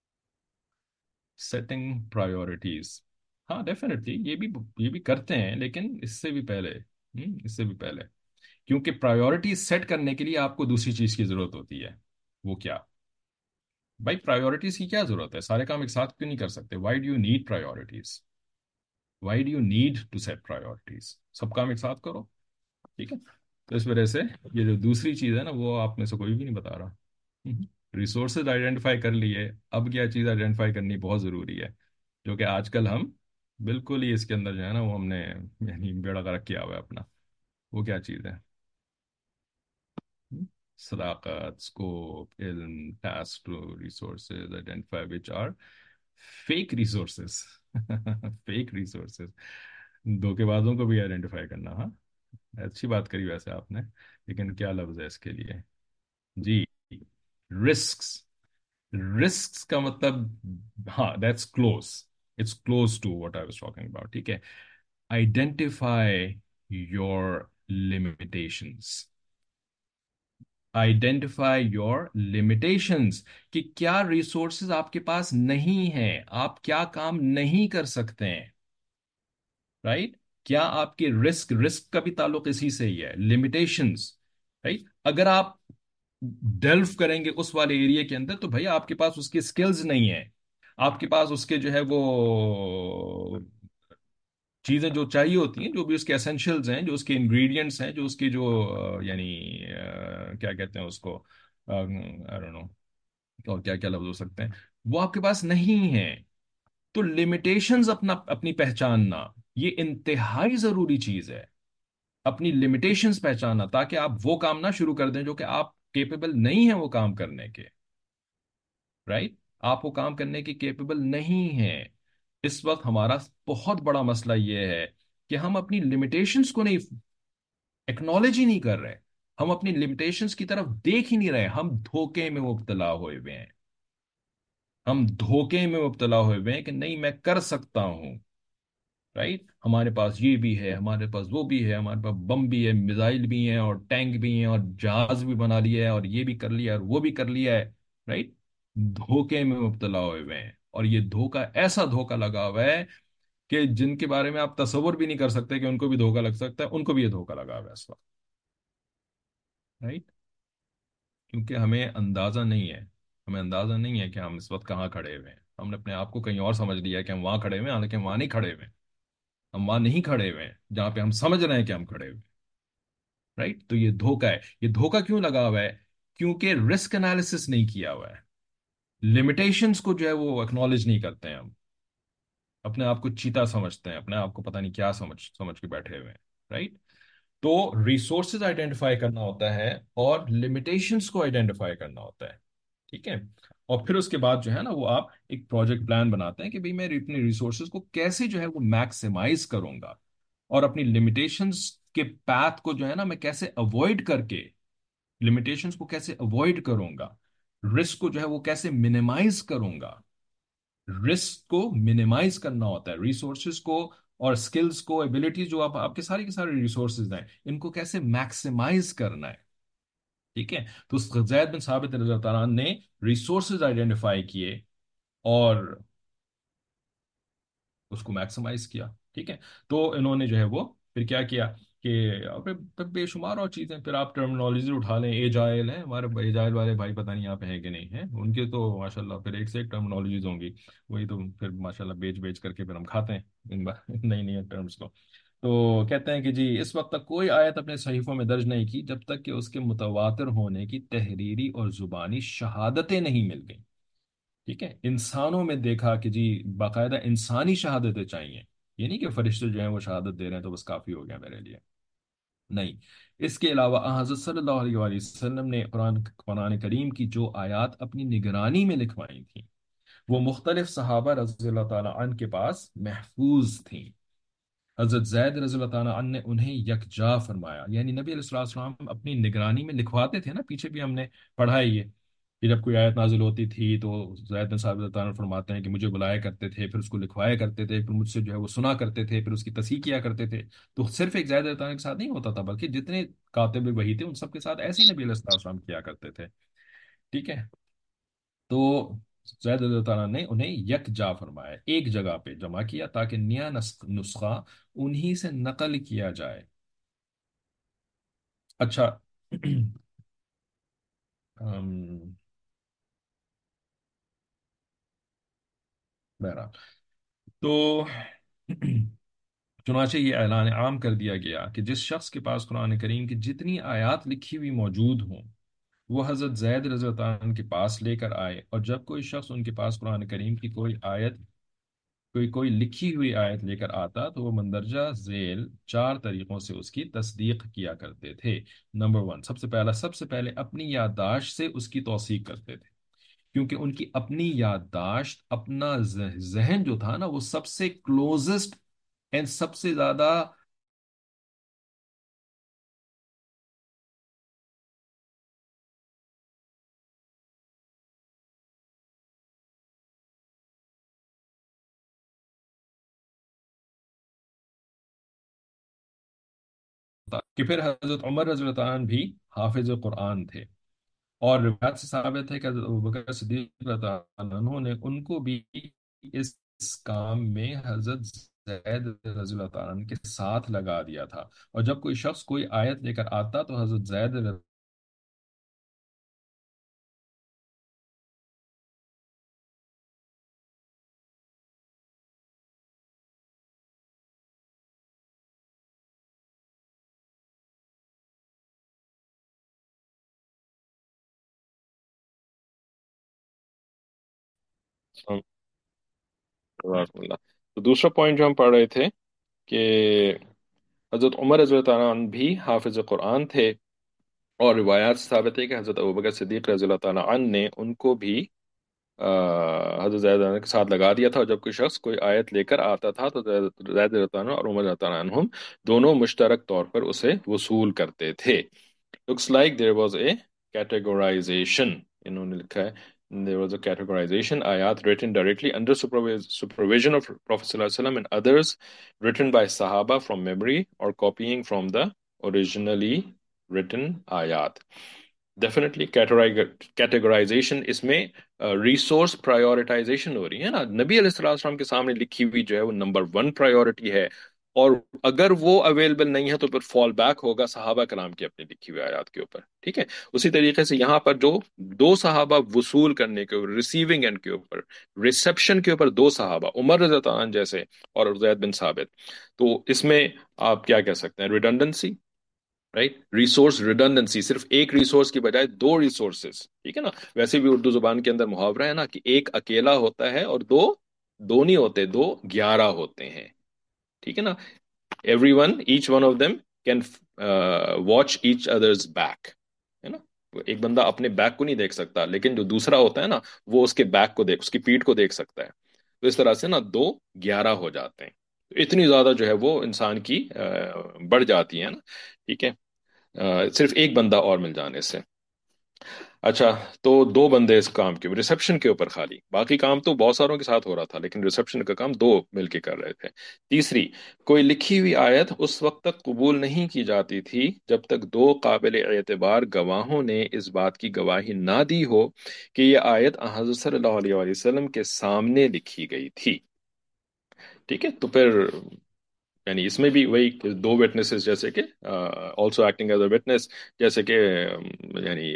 Setting priorities. ہاں ڈیفینیٹلی یہ بھی کرتے ہیں لیکن اس سے بھی پہلے، اس سے بھی پہلے کیونکہ پرائیورٹیز سیٹ کرنے کے لیے آپ کو دوسری چیز کی ضرورت ہوتی ہے، وہ کیا؟ بھائی پرائیورٹیز کی کیا ضرورت ہے؟ سارے کام ایک ساتھ کیوں نہیں کر سکتے؟ Why do you need priorities? Why do you need to set priorities? سب کام ایک ساتھ کرو، ٹھیک ہے؟ تو اس وجہ سے یہ جو دوسری چیز ہے نا وہ آپ میں سے کوئی بھی نہیں بتا رہا۔ ریسورسز آئیڈینٹیفائی کر لیے، اب کیا چیز آئیڈینٹیفائی کرنی بہت ضروری ہے جو کہ آج کل ہم بالکل ہی اس کے اندر جو ہے نا وہ ہم نے یعنی بیڑا غرق کیا ہوا ہے اپنا۔ وہ کیا چیز ہے؟ صداقت، اسکوپ، علم، task, resources identify which are fake resources fake resources, دھوکے بازوں کو بھی آئیڈینٹیفائی کرنا، ہاں اچھی بات کری ویسے آپ نے، لیکن کیا لفظ ہے اس کے لیے؟ جی، رسکس۔ رسکس کا مطلب، ہاں that's close, it's close to what I was talking about, ٹھیک ہے؟ Identify your limitations, identify your limitations کہ کیا ریسورسز آپ کے پاس نہیں ہیں، آپ کیا کام نہیں کر سکتے ہیں، رائٹ؟ کیا آپ کے رسک کا بھی تعلق اسی سے ہی ہے، لمیٹیشنز، رائٹ؟ اگر آپ ڈیلف کریں گے اس والے ایریا کے اندر تو بھائی آپ کے پاس اس کی سکلز نہیں ہیں، آپ کے پاس اس کے جو ہے وہ چیزیں جو چاہیے ہوتی ہیں، جو بھی اس کے اسینشلز ہیں، جو اس کے انگریڈینٹس ہیں، جو اس کی جو یعنی کیا کہتے ہیں اس کو، آئی ڈونٹ نو اور کیا کیا لفظ ہو سکتے ہیں، وہ آپ کے پاس نہیں ہیں۔ تو لمیٹیشنز اپنی پہچاننا یہ انتہائی ضروری چیز ہے، اپنی لمیٹیشنز پہچاننا تاکہ آپ وہ کام نہ شروع کر دیں جو کہ آپ کیپیبل نہیں ہیں وہ کام کرنے کے، رائٹ؟ آپ وہ کام کرنے کے کیپیبل نہیں ہیں۔ اس وقت ہمارا بہت بڑا مسئلہ یہ ہے کہ ہم اپنی لمیٹیشنز کو نہیں ایکنالوج ہی نہیں کر رہے، ہم اپنی لمیٹیشنز کی طرف دیکھ ہی نہیں رہے، ہم دھوکے میں مبتلا ہوئے ہیں، ہم دھوکے میں مبتلا ہوئے ہیں کہ نہیں میں کر سکتا ہوں، رائٹ؟ ہمارے پاس یہ بھی ہے، ہمارے پاس وہ بھی ہے، ہمارے پاس بم بھی ہے، میزائل بھی ہیں، اور ٹینک بھی ہیں، اور جہاز بھی بنا لیا ہے، اور یہ بھی کر لیا ہے اور وہ بھی کر لیا ہے، رائٹ؟ دھوکے میں مبتلا ہوئے ہیں، اور یہ دھوکا ایسا دھوکا لگا ہوا ہے کہ جن کے بارے میں آپ تصور بھی نہیں کر سکتے کہ ان کو بھی دھوکا لگ سکتا ہے، ان کو بھی یہ دھوکا لگا ہوا ہے اس وقت، رائٹ؟ کیونکہ ہمیں اندازہ نہیں ہے، ہمیں اندازہ نہیں ہے کہ ہم اس وقت کہاں کھڑے ہوئے ہیں، ہم نے اپنے آپ کو کہیں اور سمجھ لیا ہے کہ ہم وہاں کھڑے ہوئے ہیں، حالانکہ ہم وہاں نہیں کھڑے ہوئے ہیں، ہم وہاں نہیں کھڑے ہوئے ہیں جہاں پہ ہم سمجھ رہے ہیں کہ ہم کھڑے ہوئے ہیں، رائٹ؟ تو یہ دھوکا ہے، یہ دھوکا کیوں لگا ہوا ہے؟ کیونکہ رسک انالیسس نہیں کیا ہوا ہے، لمیٹیشنز کو جو ہے وہ اکنالج نہیں کرتے ہیں، ہم اپنے آپ کو چیتا سمجھتے ہیں، اپنے آپ کو پتہ نہیں کیا سمجھ سمجھ کے بیٹھے ہوئے ہیں، رائٹ؟ تو ریسورسز آئیڈینٹیفائی کرنا ہوتا ہے اور لمیٹیشنز کو آئیڈینٹیفائی کرنا ہوتا ہے، ٹھیک ہے؟ اور پھر اس کے بعد جو ہے نا وہ آپ ایک پروجیکٹ پلان بناتے ہیں کہ بھئی میں اپنے ریسورسز کو کیسے جو ہے وہ میکسیمائز کروں گا، اور اپنی لمیٹیشنز کے پاتھ کو جو ہے نا میں کیسے اوائڈ کر کے، لمیٹیشنز کو کیسے اوائڈ کروں گا، رسک کو جو ہے وہ کیسے منیمائز کروں گا، رسک کو منیمائز کرنا ہوتا ہے، ریسورسز کو اور سکلز کو، ایبلٹیز جو آپ کے سارے ریسورسز ہیں ان کو کیسے میکسیمائز کرنا ہے، ٹھیک ہے؟ تو زید بن ثابت رضی اللہ تعالیٰ عنہ نے ریسورسز آئیڈینٹیفائی کیے اور اس کو میکسیمائز کیا، ٹھیک ہے؟ تو انہوں نے جو ہے وہ پھر کیا کیا کہ پھر بے شمار اور چیزیں، پھر آپ ٹرمنالوجی اٹھا لیں، ایجائل ہیں ہمارے ایجائل والے بھائی، پتہ نہیں یہاں پہ ہیں کہ نہیں ہیں، ان کے تو ماشاءاللہ پھر ایک سے ایک ٹرمنالوجیز ہوں گی، وہی تو پھر ماشاءاللہ بیچ بیچ کر کے پھر ہم کھاتے ہیں ان نئی نئی ٹرمز کو۔ تو کہتے ہیں کہ جی اس وقت تک کوئی آیت اپنے صحیفوں میں درج نہیں کی جب تک کہ اس کے متواتر ہونے کی تحریری اور زبانی شہادتیں نہیں مل گئیں۔ ٹھیک ہے، انسانوں میں دیکھا کہ جی باقاعدہ انسانی شہادتیں چاہیے، یہ نہیں کہ فرشتے جو ہیں وہ شہادت دے رہے ہیں تو بس کافی ہو گیا میرے لیے، نہیں۔ اس کے علاوہ حضرت صلی اللہ علیہ وآلہ وسلم نے قرآن کریم کی جو آیات اپنی نگرانی میں لکھوائی تھیں وہ مختلف صحابہ رضی اللہ تعالیٰ عنہ کے پاس محفوظ تھیں۔ حضرت زید رضی اللہ تعالیٰ عنہ نے انہیں یکجا فرمایا، یعنی نبی علیہ الصلوۃ والسلام اپنی نگرانی میں لکھواتے تھے نا، پیچھے بھی ہم نے پڑھا ہے یہ کہ جب کوئی آیت نازل ہوتی تھی تو زید بن ثابت رضی اللہ تعالیٰ عنہ فرماتے ہیں کہ مجھے بلایا کرتے تھے، پھر اس کو لکھوایا کرتے تھے، پھر مجھ سے جو ہے وہ سنا کرتے تھے، پھر اس کی تصحیح کیا کرتے تھے۔ تو صرف ایک زید رضی اللہ تعالیٰ عنہ کے ساتھ نہیں ہوتا تھا، بلکہ جتنے کاتب وحی تھے ان سب کے ساتھ ایسے ہی نبی علیہ الصلوۃ والسلام کیا کرتے تھے۔ ٹھیک ہے، تو زید رضی اللہ تعالیٰ نے انہیں یکجا فرمایا، ایک جگہ پہ جمع کیا تاکہ نیا نسخہ انہی سے نقل کیا جائے۔ اچھا ہم، بہرحال تو چنانچہ یہ اعلان عام کر دیا گیا کہ جس شخص کے پاس قرآن کریم کی جتنی آیات لکھی ہوئی موجود ہوں وہ حضرت زید رضی اللہ عنہ کے پاس لے کر آئے، اور جب کوئی شخص ان کے پاس قرآن کریم کی کوئی لکھی ہوئی آیت لے کر آتا تو وہ مندرجہ ذیل چار طریقوں سے اس کی تصدیق کیا کرتے تھے۔ نمبر ون، سب سے پہلے اپنی یادداشت سے اس کی توثیق کرتے تھے، کیونکہ ان کی اپنی یادداشت، اپنا ذہن جو تھا نا وہ سب سے کلوزسٹ اینڈ سب سے زیادہ تھا کہ پھر حضرت عمر رضی اللہ عنہ بھی حافظ قرآن تھے، اور روایت سے ثابت ہے کہ حضرت ابوبکر صدیق رضی اللہ عنہ نے ان کو بھی اس کام میں حضرت زید رضی اللہ عنہ کے ساتھ لگا دیا تھا، اور جب کوئی شخص کوئی آیت لے کر آتا تو حضرت زید جزاک اللہ۔ تو دوسرا پوائنٹ جو ہم پڑھ رہے تھے کہ حضرت عمر رضی اللہ تعالیٰ عنہ بھی حافظ قرآن تھے، اور روایات سے ثابت ہے کہ حضرت ابوبکر صدیق رضی اللہ تعالیٰ عنہ نے ان کو بھی حضرت زید عنہ کے ساتھ لگا دیا تھا، اور جب کوئی شخص کوئی آیت لے کر آتا تھا تو زید رضی اللہ عنہ اور عمر رضی اللہ تعالیٰ عنہم دونوں مشترک طور پر اسے وصول کرتے تھے۔ Looks like there was a categorization. انہوں نے لکھا ہے there was a categorization آیات written directly under supervision of Prophet صلی اللہ علیہ وسلم and others written by Sahaba from memory or copying from the originally written آیات۔ ڈیفینیٹلی کیٹیگرائزیشن اس میں ریسورس پرائیورٹائزیشن ہو رہی ہے نا، نبی علیہ السلام السلام کے سامنے لکھی ہوئی جو ہے وہ نمبر ون پرائیورٹی ہے، اور اگر وہ اویلیبل نہیں ہے تو پھر فال بیک ہوگا صحابہ کرام کی اپنی لکھی ہوئی آیات کے اوپر۔ ٹھیک ہے، اسی طریقے سے یہاں پر جو دو صحابہ وصول کرنے کے اوپر، ریسیونگ اینڈ کے اوپر، ریسپشن کے اوپر دو صحابہ عمر رضی اللہ عنہ جیسے اور زید بن ثابت، تو اس میں آپ کیا کہہ سکتے ہیں، ریڈنڈنسی، رائٹ، ریسورس ریڈنڈنسی، صرف ایک ریسورس کی بجائے دو ریسورسز۔ ٹھیک ہے نا، ویسے بھی اردو زبان کے اندر محاورہ ہے نا کہ ایک اکیلا ہوتا ہے اور دو دو نہیں ہوتے، دو 11 ہوتے ہیں۔ ٹھیک ہے نا، every one each one of them can watch each other's back, ہے نا، ایک بندہ اپنے بیک کو نہیں دیکھ سکتا لیکن جو دوسرا ہوتا ہے نا وہ اس کے بیک کو اس کی پیٹھ کو دیکھ سکتا ہے، تو اس طرح سے نا دو 11 ہو جاتے ہیں، تو اتنی زیادہ جو ہے وہ انسان کی بڑھ جاتی ہے نا۔ ٹھیک ہے، صرف ایک بندہ اور مل جانے سے۔ اچھا، تو دو بندے اس کام کے ریسپشن کے اوپر، خالی باقی کام تو بہت ساروں کے ساتھ ہو رہا تھا لیکن ریسپشن کا کام دو مل کے کر رہے تھے۔ تیسری، کوئی لکھی ہوئی آیت اس وقت تک قبول نہیں کی جاتی تھی جب تک دو قابل اعتبار گواہوں نے اس بات کی گواہی نہ دی ہو کہ یہ آیت حضرت صلی اللہ علیہ وآلہ وسلم کے سامنے لکھی گئی تھی۔ ٹھیک ہے، تو پھر یعنی اس میں بھی وہی دو وٹنسز، جیسے کہ also acting as a witness, جیسے کہ یعنی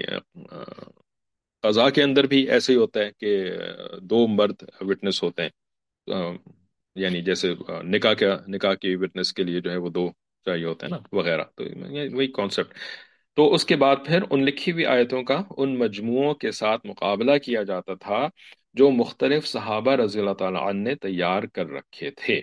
قضاء کے اندر بھی ایسے ہی ہوتا ہے کہ دو مرد وٹنس ہوتے ہیں، آ، یعنی جیسے نکاح کی وٹنس کے لیے جو ہے وہ دو چاہیے ہوتے ہیں نا وغیرہ، تو یہ وہی کانسیپٹ۔ تو اس کے بعد پھر ان لکھی ہوئی آیتوں کا ان مجموعوں کے ساتھ مقابلہ کیا جاتا تھا جو مختلف صحابہ رضی اللہ تعالی عنہ نے تیار کر رکھے تھے،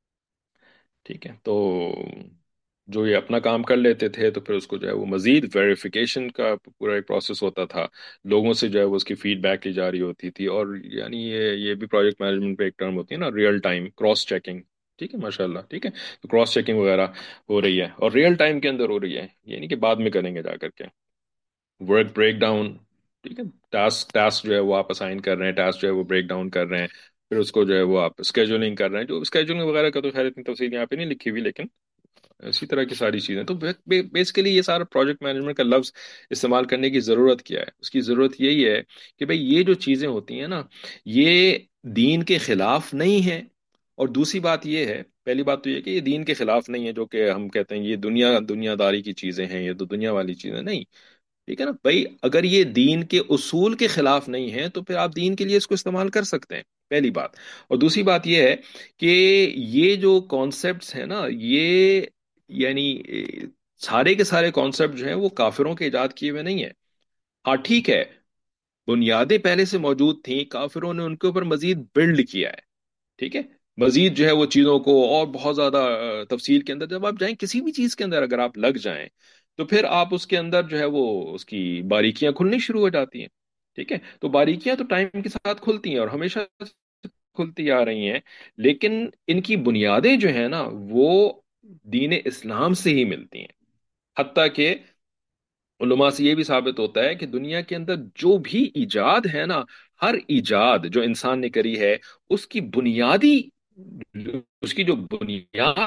ٹھیک ہے؟ تو جو یہ اپنا کام کر لیتے تھے تو پھر اس کو جو ہے وہ مزید ویریفیکیشن کا پورا ایک پروسیس ہوتا تھا، لوگوں سے جو ہے وہ اس کی فیڈ بیک لی جا رہی ہوتی تھی، اور یعنی یہ بھی پروجیکٹ مینجمنٹ پہ ایک ٹرم ہوتی ہے نا، ریئل ٹائم کراس چیکنگ، ٹھیک ہے؟ ماشاء اللہ، ٹھیک ہے، تو کراس چیکنگ وغیرہ ہو رہی ہے، اور ریئل ٹائم کے اندر ہو رہی ہے، یہ نہیں کہ بعد میں کریں گے جا کر کے ورک بریک ڈاؤن، ٹھیک ہے؟ ٹاسک جو ہے وہ آپ اسائن کر رہے ہیں، ٹاسک جو ہے وہ بریک ڈاؤن کر رہے ہیں، پھر اس کو جو ہے وہ آپ اسکیجولنگ کر رہے ہیں، جو اسکیجولنگ وغیرہ کا تو خیر اتنی تفصیل یہاں پہ نہیں لکھی ہوئی، لیکن اسی طرح کی ساری چیزیں تو بیسیکلی یہ سارا پروجیکٹ مینجمنٹ کا لفظ استعمال کرنے کی ضرورت کیا ہے؟ اس کی ضرورت یہی ہے کہ بھئی یہ جو چیزیں ہوتی ہیں نا، یہ دین کے خلاف نہیں ہے، اور دوسری بات یہ ہے، پہلی بات تو یہ کہ یہ دین کے خلاف نہیں ہے جو کہ ہم کہتے ہیں یہ دنیا داری کی چیزیں ہیں، یہ تو دنیا والی چیزیں نہیں، ٹھیک ہے نا بھائی؟ اگر یہ دین کے اصول کے خلاف نہیں ہے تو پھر آپ دین کے لیے اس کو استعمال کر سکتے ہیں، پہلی بات۔ اور دوسری بات یہ ہے کہ یہ جو کانسیپٹس ہیں نا، یہ یعنی سارے کے سارے کانسیپٹ جو ہیں وہ کافروں کے ایجاد کیے ہوئے نہیں ہیں۔ ہاں ٹھیک ہے، بنیادیں پہلے سے موجود تھیں، کافروں نے ان کے اوپر مزید بلڈ کیا ہے، ٹھیک ہے؟ مزید جو ہے وہ چیزوں کو اور بہت زیادہ تفصیل کے اندر جب آپ جائیں، کسی بھی چیز کے اندر اگر آپ لگ جائیں تو پھر آپ اس کے اندر جو ہے وہ اس کی باریکیاں کھلنی شروع ہو جاتی ہیں، ٹھیک ہے؟ تو باریکیاں تو ٹائم کے ساتھ کھلتی ہیں اور ہمیشہ کھلتی آ رہی ہیں، لیکن ان کی بنیادیں جو ہیں نا وہ دین اسلام سے ہی ملتی ہیں، حتیٰ کہ علماء سے یہ بھی ثابت ہوتا ہے کہ دنیا کے اندر جو بھی ایجاد ہے نا، ہر ایجاد جو انسان نے کری ہے، اس کی بنیادی اس کی جو بنیاد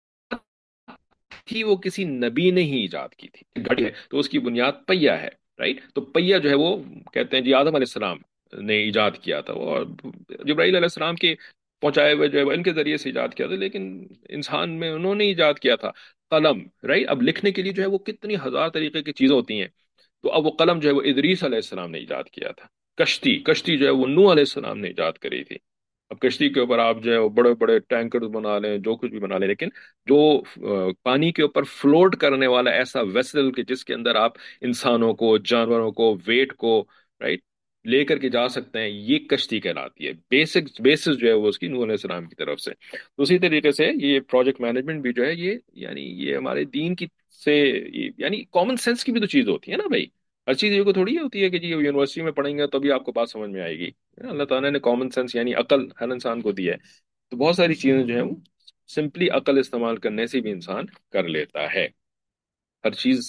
تھی وہ کسی نبی نے ہی ایجاد کی تھی، گھڑی ہے تو اس کی بنیاد پہیا ہے، رائٹ؟ تو پہیا جو ہے وہ کہتے ہیں جی آدم علیہ السلام نے ایجاد کیا تھا، وہ جبرائیل علیہ السلام کے پہنچائے ہوئے جو ہے وہ ان کے ذریعے سے ایجاد کیا تھا، لیکن انسان میں انہوں نے ایجاد کیا تھا قلم، رائٹ؟ اب لکھنے کے لیے جو ہے وہ کتنی ہزار طریقے کی چیزیں ہوتی ہیں، تو اب وہ قلم جو ہے وہ ادریس علیہ السلام نے ایجاد کیا تھا، کشتی جو ہے وہ نوح علیہ السلام نے ایجاد کری تھی۔ اب کشتی کے اوپر آپ جو ہے وہ بڑے بڑے ٹینکر بنا لیں، جو کچھ بھی بنا لیں، لیکن جو پانی کے اوپر فلوٹ کرنے والا ایسا ویسل کہ جس کے اندر آپ انسانوں کو، جانوروں کو، ویٹ کو، رائٹ، لے کر کے جا سکتے ہیں، یہ کشتی کہلاتی ہے، بیسس جو ہے وہ اس کی نوح علیہ السلام کی طرف سے۔ تو اسی طریقے سے یہ پروجیکٹ مینجمنٹ بھی جو ہے یہ یعنی یہ ہمارے دین کی سے یعنی کامن سینس کی بھی تو چیز ہوتی ہے نا بھائی؟ ہر چیز یہ کو تھوڑی ہوتی ہے کہ جی یونیورسٹی میں پڑھیں گے تبھی آپ کو بات سمجھ میں آئے گی، اللہ تعالیٰ نے کامن سینس یعنی عقل ہر انسان کو دی ہے، تو بہت ساری چیزیں جو ہیں وہ سمپلی عقل استعمال کرنے سے بھی انسان کر لیتا ہے، ہر چیز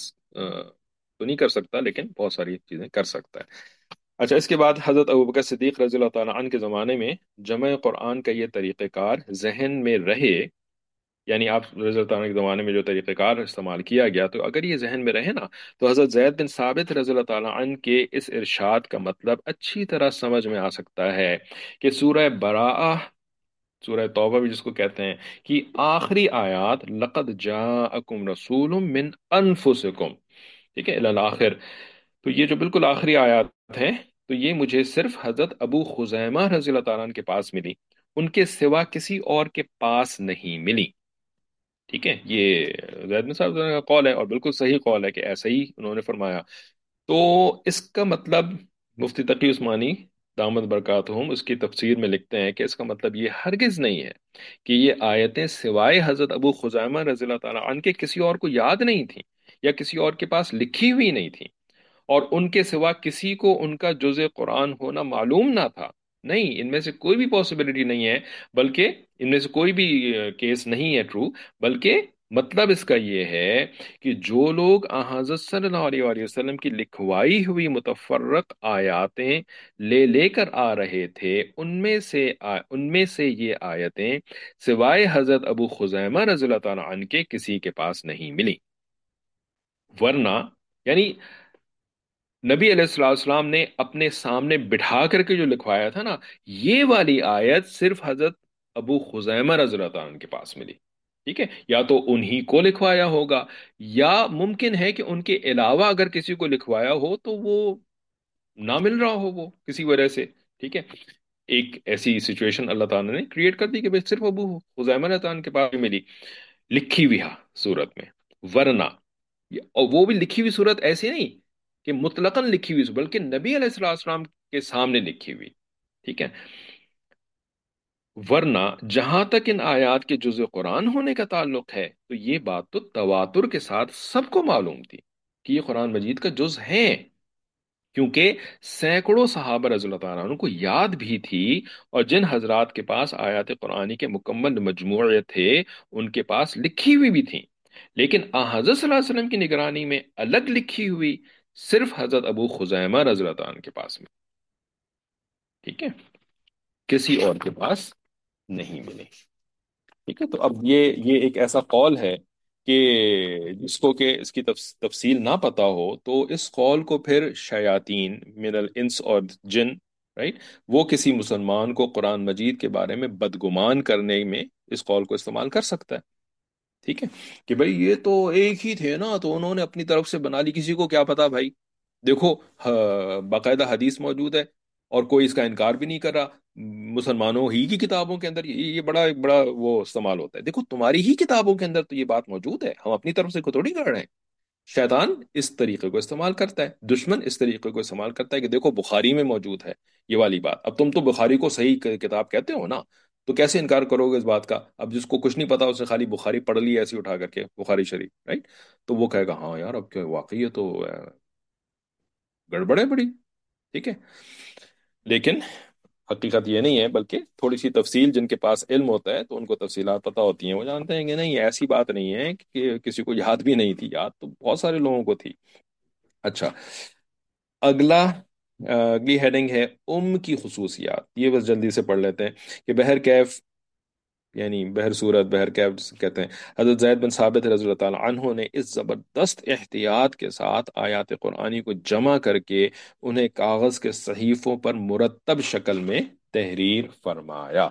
تو نہیں کر سکتا لیکن بہت ساری چیزیں کر سکتا ہے۔ اچھا، اس کے بعد حضرت ابوبکر صدیق رضی اللہ تعالیٰ عنہ کے زمانے میں جمع قرآن کا یہ طریقہ کار ذہن میں رہے، یعنی آپ رضی اللہ تعالیٰ کے زمانے میں جو طریقہ کار استعمال کیا گیا تو اگر یہ ذہن میں رہے نا، تو حضرت زید بن ثابت رضی اللہ تعالیٰ عنہ کے اس ارشاد کا مطلب اچھی طرح سمجھ میں آ سکتا ہے کہ سورہ براءہ، سورہ توبہ بھی جس کو کہتے ہیں، کہ آخری آیات لقد جاءکم رسول من انفسکم، ٹھیک ہے، الی الآخر، تو یہ جو بالکل آخری آیات ہیں، تو یہ مجھے صرف حضرت ابو خزیمہ رضی اللہ تعالیٰ عنہ کے پاس ملی، ان کے سوا کسی اور کے پاس نہیں ملی، ٹھیک ہے؟ یہ زید بن ثابت کا قول ہے اور بالکل صحیح قول ہے کہ ایسا ہی انہوں نے فرمایا۔ تو اس کا مطلب مفتی تقی عثمانی دامت برکاتہم اس کی تفسیر میں لکھتے ہیں کہ اس کا مطلب یہ ہرگز نہیں ہے کہ یہ آیتیں سوائے حضرت ابو خزیمہ رضی اللہ تعالیٰ عنہ کے کسی اور کو یاد نہیں تھیں یا کسی اور کے پاس لکھی ہوئی نہیں تھیں، اور ان کے سوا کسی کو ان کا جز قرآن ہونا معلوم نہ تھا، نہیں، ان میں سے کوئی بھی پاسبلٹی نہیں ہے، بلکہ ان میں سے کوئی بھی کیس نہیں ہے ٹرو، بلکہ مطلب اس کا یہ ہے کہ جو لوگ حضرت صلی اللہ علیہ وآلہ وسلم کی لکھوائی ہوئی متفرق آیاتیں لے کر آ رہے تھے، ان میں سے یہ آیتیں سوائے حضرت ابو خزیمہ رضی اللہ تعالیٰ عنہ کے کسی کے پاس نہیں ملی، ورنہ یعنی نبی علیہ الصلوۃ والسلام نے اپنے سامنے بٹھا کر کے جو لکھوایا تھا نا، یہ والی آیت صرف حضرت ابو خزیمہ رضی اللہ عنہ کے پاس ملی، ٹھیک ہے، یا تو انہی کو لکھوایا ہوگا، یا ممکن ہے کہ ان کے علاوہ اگر کسی کو لکھوایا ہو تو وہ نہ مل رہا ہو وہ کسی وجہ سے. ٹھیک ہے، ایک ایسی سچویشن اللہ تعالیٰ نے کریٹ کر دی کہ بھائی صرف ابو خزیمہ رضی اللہ عنہ کے پاس ملی لکھی ہوئی صورت میں. ورنہ اور وہ بھی لکھی ہوئی صورت ایسی نہیں کہ مطلقاً لکھی ہوئی، بلکہ نبی علیہ السلام کے سامنے لکھی ہوئی. ٹھیک ہے، ورنہ جہاں تک ان آیات کے جزء قرآن ہونے کا تعلق ہے تو یہ بات تو تواتر کے ساتھ سب کو معلوم تھی کہ یہ قرآن مجید کا جز ہیں، کیونکہ سینکڑوں صحابہ رضی اللہ تعالیٰ عنہ کو یاد بھی تھی، اور جن حضرات کے پاس آیات قرآنی کے مکمل مجموعے تھے ان کے پاس لکھی ہوئی بھی تھیں. لیکن حضرت صلی اللہ علیہ وسلم کی نگرانی میں الگ لکھی ہوئی صرف حضرت ابو خزیمہ رضی اللہ تعالیٰ عنہ کے پاس میں. ٹھیک ہے، کسی اور کے پاس نہیں ملے. ٹھیک ہے، تو اب یہ ایک ایسا قول ہے کہ جس کو کہ اس کی تفصیل نہ پتا ہو تو اس قول کو پھر شیاطین من الانس اور جن، رائٹ، وہ کسی مسلمان کو قرآن مجید کے بارے میں بدگمان کرنے میں اس قول کو استعمال کر سکتا ہے. ٹھیک ہے، کہ بھائی یہ تو ایک ہی تھے نا تو انہوں نے اپنی طرف سے بنا لی، کسی کو کیا پتا بھائی. دیکھو باقاعدہ حدیث موجود ہے اور کوئی اس کا انکار بھی نہیں کر رہا. مسلمانوں ہی کی کتابوں کے اندر یہ بڑا ایک بڑا وہ استعمال ہوتا ہے. دیکھو تمہاری ہی کتابوں کے اندر تو یہ بات موجود ہے، ہم اپنی طرف سے کو تھوڑی کر رہے ہیں. شیطان اس طریقے کو استعمال کرتا ہے، دشمن اس طریقے کو استعمال کرتا ہے کہ دیکھو بخاری میں موجود ہے یہ والی بات. اب تم تو بخاری کو صحیح کتاب کہتے ہو نا، تو کیسے انکار کرو گے اس بات کا؟ اب جس کو کچھ نہیں پتا اسے خالی بخاری پڑھ لی ایسی اٹھا کر کے، بخاری شریف، رائٹ، تو وہ کہے گا ہاں یار اب کیا واقعی ہے تو گڑبڑ ہے بڑی. ٹھیک ہے، لیکن حقیقت یہ نہیں ہے، بلکہ تھوڑی سی تفصیل جن کے پاس علم ہوتا ہے تو ان کو تفصیلات پتہ ہوتی ہیں، وہ جانتے ہیں کہ نہیں ایسی بات نہیں ہے کہ کسی کو یاد بھی نہیں تھی. یاد تو بہت سارے لوگوں کو تھی. اچھا، اگلا اگلی ہیڈنگ ہے کی خصوصیات. یہ بس جلدی سے پڑھ لیتے ہیں کہ بہر کیف، یعنی بہر صورت، بہر کیف کہتے ہیں. حضرت زید بن ثابت رضی اللہ تعالی عنہ نے اس زبردست احتیاط کے ساتھ آیات قرآنی کو جمع کر کے انہیں کاغذ کے صحیفوں پر مرتب شکل میں تحریر فرمایا.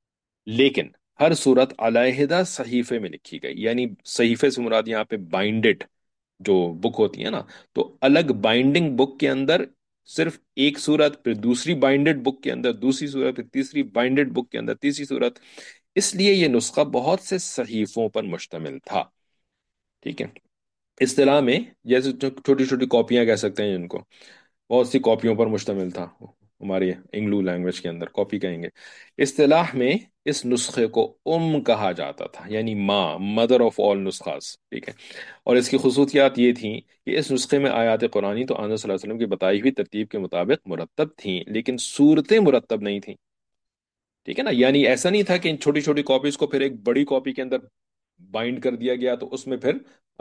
لیکن ہر صورت علیحدہ صحیفے میں لکھی گئی، یعنی صحیفے سے مراد یہاں پہ بائنڈڈ جو بک ہوتی ہے نا، تو الگ بائنڈنگ بک کے اندر صرف ایک صورت، پھر دوسری بائنڈڈ بک کے اندر دوسری صورت، پھر تیسری بائنڈڈ بک کے اندر تیسری صورت. اس لیے یہ نسخہ بہت سے صحیفوں پر مشتمل تھا. ٹھیک ہے، اصطلاح میں جیسے چھوٹی چھوٹی کاپیاں کہہ سکتے ہیں ان کو، بہت سی کاپیوں پر مشتمل تھا. ہماری انگلو لینگویج کے اندر کاپی کہیں گے. اصطلاح میں اس نسخے کو کہا جاتا تھا، یعنی ماں، مدر آف آل نسخاس. ٹھیک ہے، اور اس کی خصوصیات یہ تھیں کہ اس نسخے میں آیات قرآنی تو آن صلی اللہ علیہ وسلم کی بتائی ہوئی ترتیب کے مطابق مرتب تھیں، لیکن صورتیں مرتب نہیں تھیں. ٹھیک ہے نا، یعنی ایسا نہیں تھا کہ ان چھوٹی چھوٹی کاپیز کو پھر ایک بڑی کاپی کے اندر بائنڈ کر دیا گیا تو اس میں پھر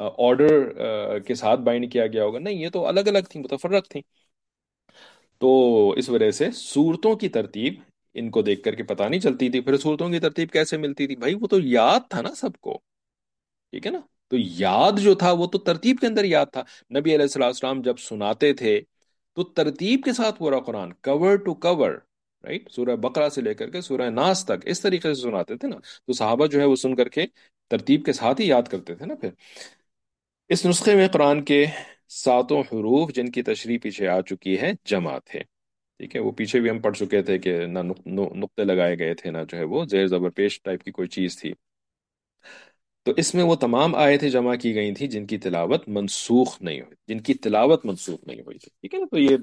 آرڈر کے ساتھ بائنڈ کیا گیا ہوگا. نہیں، یہ تو الگ الگ تھیں، متفرق تھیں. تو اس وجہ سے صورتوں کی ترتیب ان کو دیکھ کر کے پتہ نہیں چلتی تھی. پھر صورتوں کی ترتیب کیسے ملتی تھی بھائی؟ وہ تو یاد تھا نا سب کو. ٹھیک ہے نا، تو یاد جو تھا وہ تو ترتیب کے اندر یاد تھا. نبی علیہ الصلوۃ والسلام جب سناتے تھے تو ترتیب کے ساتھ پورا قرآن کور ٹو کور، رائٹ، سورہ بقرہ سے لے کر کے سورہ ناس تک اس طریقے سے سناتے تھے نا. تو صحابہ جو ہے وہ سن کر کے ترتیب کے ساتھ ہی یاد کرتے تھے نا. پھر اس نسخے میں قرآن کے ساتوں حروف جن کی تشریح پیچھے آ چکی ہے جمع تھے. ٹھیک ہے، وہ پیچھے بھی ہم پڑھ چکے تھے کہ نہ نقطے لگائے گئے تھے، نہ جو ہے وہ زیر زبر پیش ٹائپ کی کوئی چیز تھی. تو اس میں وہ تمام آیتیں جمع کی گئی تھیں جن کی تلاوت منسوخ نہیں ہوئی، جن کی تلاوت منسوخ نہیں ہوئی تھی. ٹھیک ہے نا، تو یہ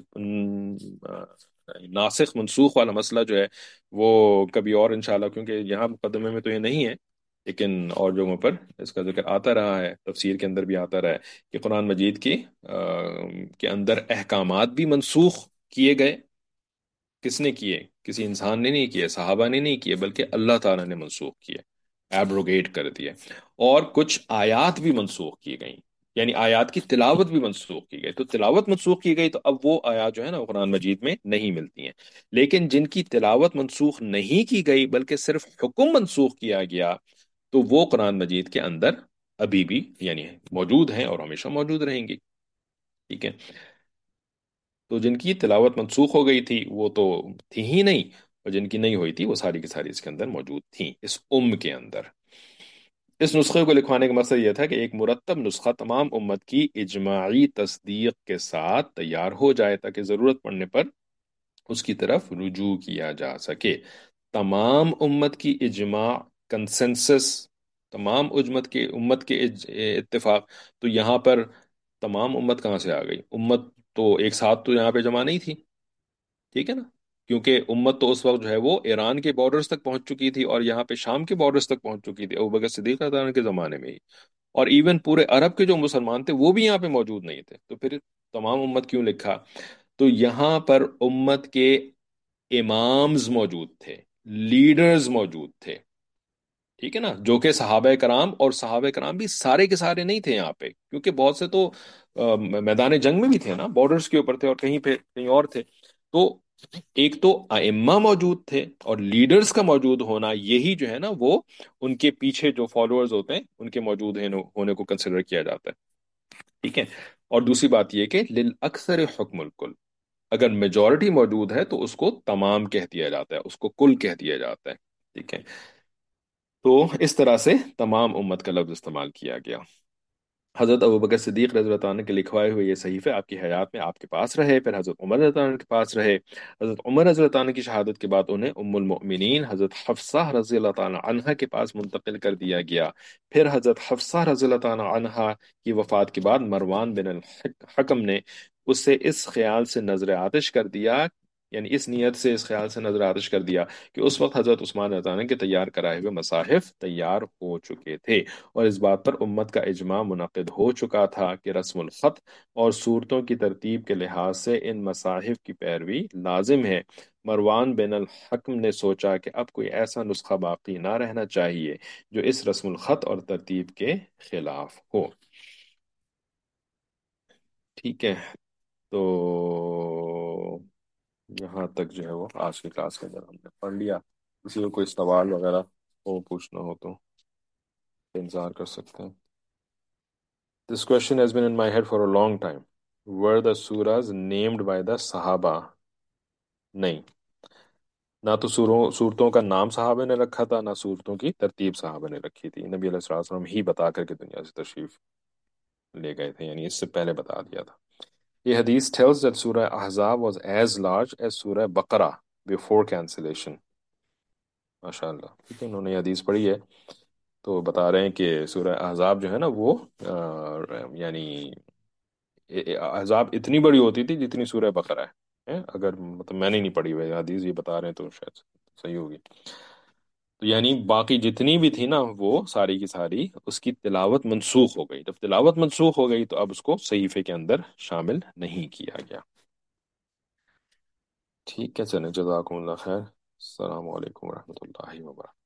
ناسخ منسوخ والا مسئلہ جو ہے وہ کبھی اور انشاءاللہ، کیونکہ یہاں مقدمے میں تو یہ نہیں ہے لیکن اور جگہوں پر اس کا ذکر آتا رہا ہے، تفسیر کے اندر بھی آتا رہا ہے کہ قرآن مجید کی کے اندر احکامات بھی منسوخ کیے گئے. کس نے کیے؟ کسی انسان نے نہیں کیے، صحابہ نے نہیں کیے، بلکہ اللہ تعالیٰ نے منسوخ کیے، ایبروگیٹ کر دیے. اور کچھ آیات بھی منسوخ کی گئیں، یعنی آیات کی تلاوت بھی منسوخ کی گئی. تو تلاوت منسوخ کی گئی تو اب وہ آیات جو ہے نا وہ قرآن مجید میں نہیں ملتی ہیں. لیکن جن کی تلاوت منسوخ نہیں کی گئی بلکہ صرف حکم منسوخ کیا گیا تو وہ قرآن مجید کے اندر ابھی بھی یعنی موجود ہیں اور ہمیشہ موجود رہیں گی. ٹھیک ہے، تو جن کی تلاوت منسوخ ہو گئی تھی وہ تو تھی ہی نہیں، اور جن کی نہیں ہوئی تھی وہ ساری کی ساری اس کے اندر موجود تھیں، اس کے اندر. اس نسخے کو لکھوانے کا مقصد یہ تھا کہ ایک مرتب نسخہ تمام امت کی اجماعی تصدیق کے ساتھ تیار ہو جائے تاکہ ضرورت پڑنے پر اس کی طرف رجوع کیا جا سکے۔ تمام امت کی اجماع، کنسنسس، تمام امت کے اتفاق، تو یہاں پر تمام امت کہاں سے آ گئی؟ امت تو ایک ساتھ تو یہاں پہ جمع نہیں تھی، ٹھیک ہے نا؟ کیونکہ امت تو اس وقت جو ہے وہ ایران کے بارڈرز تک پہنچ چکی تھی اور یہاں پہ شام کے بارڈرز تک پہنچ چکی تھی ابوبکر صدیق رضی اللہ عنہ کے زمانے میں ہی، اور ایون پورے عرب کے جو مسلمان تھے وہ بھی یہاں پہ موجود نہیں تھے، تو پھر تمام امت کیوں لکھا؟ تو یہاں پر امت کے امامز موجود تھے، لیڈرز موجود تھے، ٹھیک ہے نا؟ جو کہ صحابہ کرام، اور صحابہ کرام بھی سارے کے سارے نہیں تھے یہاں پہ، کیونکہ بہت سے تو میدان جنگ میں بھی تھے نا، بارڈرز کے اوپر تھے، اور کہیں پہ کہیں اور تھے۔ تو ایک تو ائمہ موجود تھے، اور لیڈرز کا موجود ہونا یہی جو ہے نا وہ ان کے پیچھے جو فالوورز ہوتے ہیں ان کے موجود ہونے کو کنسیڈر کیا جاتا ہے، ٹھیک ہے؟ اور دوسری بات یہ کہ للاکثر حکم الکل، اگر میجورٹی موجود ہے تو اس کو تمام کہہ دیا جاتا ہے، اس کو کل کہہ دیا جاتا ہے، ٹھیک ہے؟ تو اس طرح سے تمام امت کا لفظ استعمال کیا گیا۔ حضرت ابوبکر صدیق رضی اللہ عنہ کے لکھوائے ہوئے یہ صحیفے آپ کی حیات میں آپ کے پاس رہے، پھر حضرت عمر رضی اللہ عنہ کے پاس رہے۔ حضرت عمر رضی اللہ عنہ کی شہادت کے بعد انہیں ام المؤمنین حضرت حفصہ رضی اللہ تعالی عنہا کے پاس منتقل کر دیا گیا۔ پھر حضرت حفصہ رضی اللہ تعالی عنہا کی وفات کے بعد مروان بن الحکم نے اسے اس خیال سے نظر آتش کر دیا، یعنی اس نیت سے اس خیال سے نظر آتش کر دیا کہ اس وقت حضرت عثمان رضی اللہ عنہ کے تیار کرائے ہوئے مصاحف تیار ہو چکے تھے، اور اس بات پر امت کا اجماع منعقد ہو چکا تھا کہ رسم الخط اور صورتوں کی ترتیب کے لحاظ سے ان مصاحف کی پیروی لازم ہے۔ مروان بن الحکم نے سوچا کہ اب کوئی ایسا نسخہ باقی نہ رہنا چاہیے جو اس رسم الخط اور ترتیب کے خلاف ہو، ٹھیک ہے؟ تو یہاں تک جو ہے وہ آج کی کلاس کے اندر ہم نے پڑھ لیا۔ کسی کو کوئی سوال وغیرہ ہو، پوچھنا ہو تو انتظار کر سکتے ہیں۔ This question has been in my head for a long time. Were the surahs named by the Sahaba? نہیں، نہ تو صورتوں کا نام صحابہ نے رکھا تھا، نہ صورتوں کی ترتیب صحابہ نے رکھی تھی، نبی علیہ الصلوۃ والسلام ہی بتا کر کے دنیا سے تشریف لے گئے تھے، یعنی اس سے پہلے بتا دیا تھا۔ یہ حدیث tells that سورہ احزاب was as large as سورہ بقرہ before cancellation۔ ماشاء اللہ، ٹھیک ہے، انہوں نے یہ حدیث پڑھی ہے تو بتا رہے ہیں کہ سورہ احزاب جو ہے نا وہ یعنی احزاب اتنی بڑی ہوتی تھی جتنی سورہ بقرہ ہے، اگر مطلب میں نے نہیں پڑھی ہوئی حدیث، یہ بتا رہے ہیں تو شاید صحیح ہوگی۔ تو یعنی باقی جتنی بھی تھی نا وہ ساری کی ساری اس کی تلاوت منسوخ ہو گئی، جب تلاوت منسوخ ہو گئی تو اب اس کو صحیفے کے اندر شامل نہیں کیا گیا، ٹھیک ہے؟ چلیں، جزاکم اللہ خیر، السلام علیکم ورحمۃ اللہ وبرکاتہ۔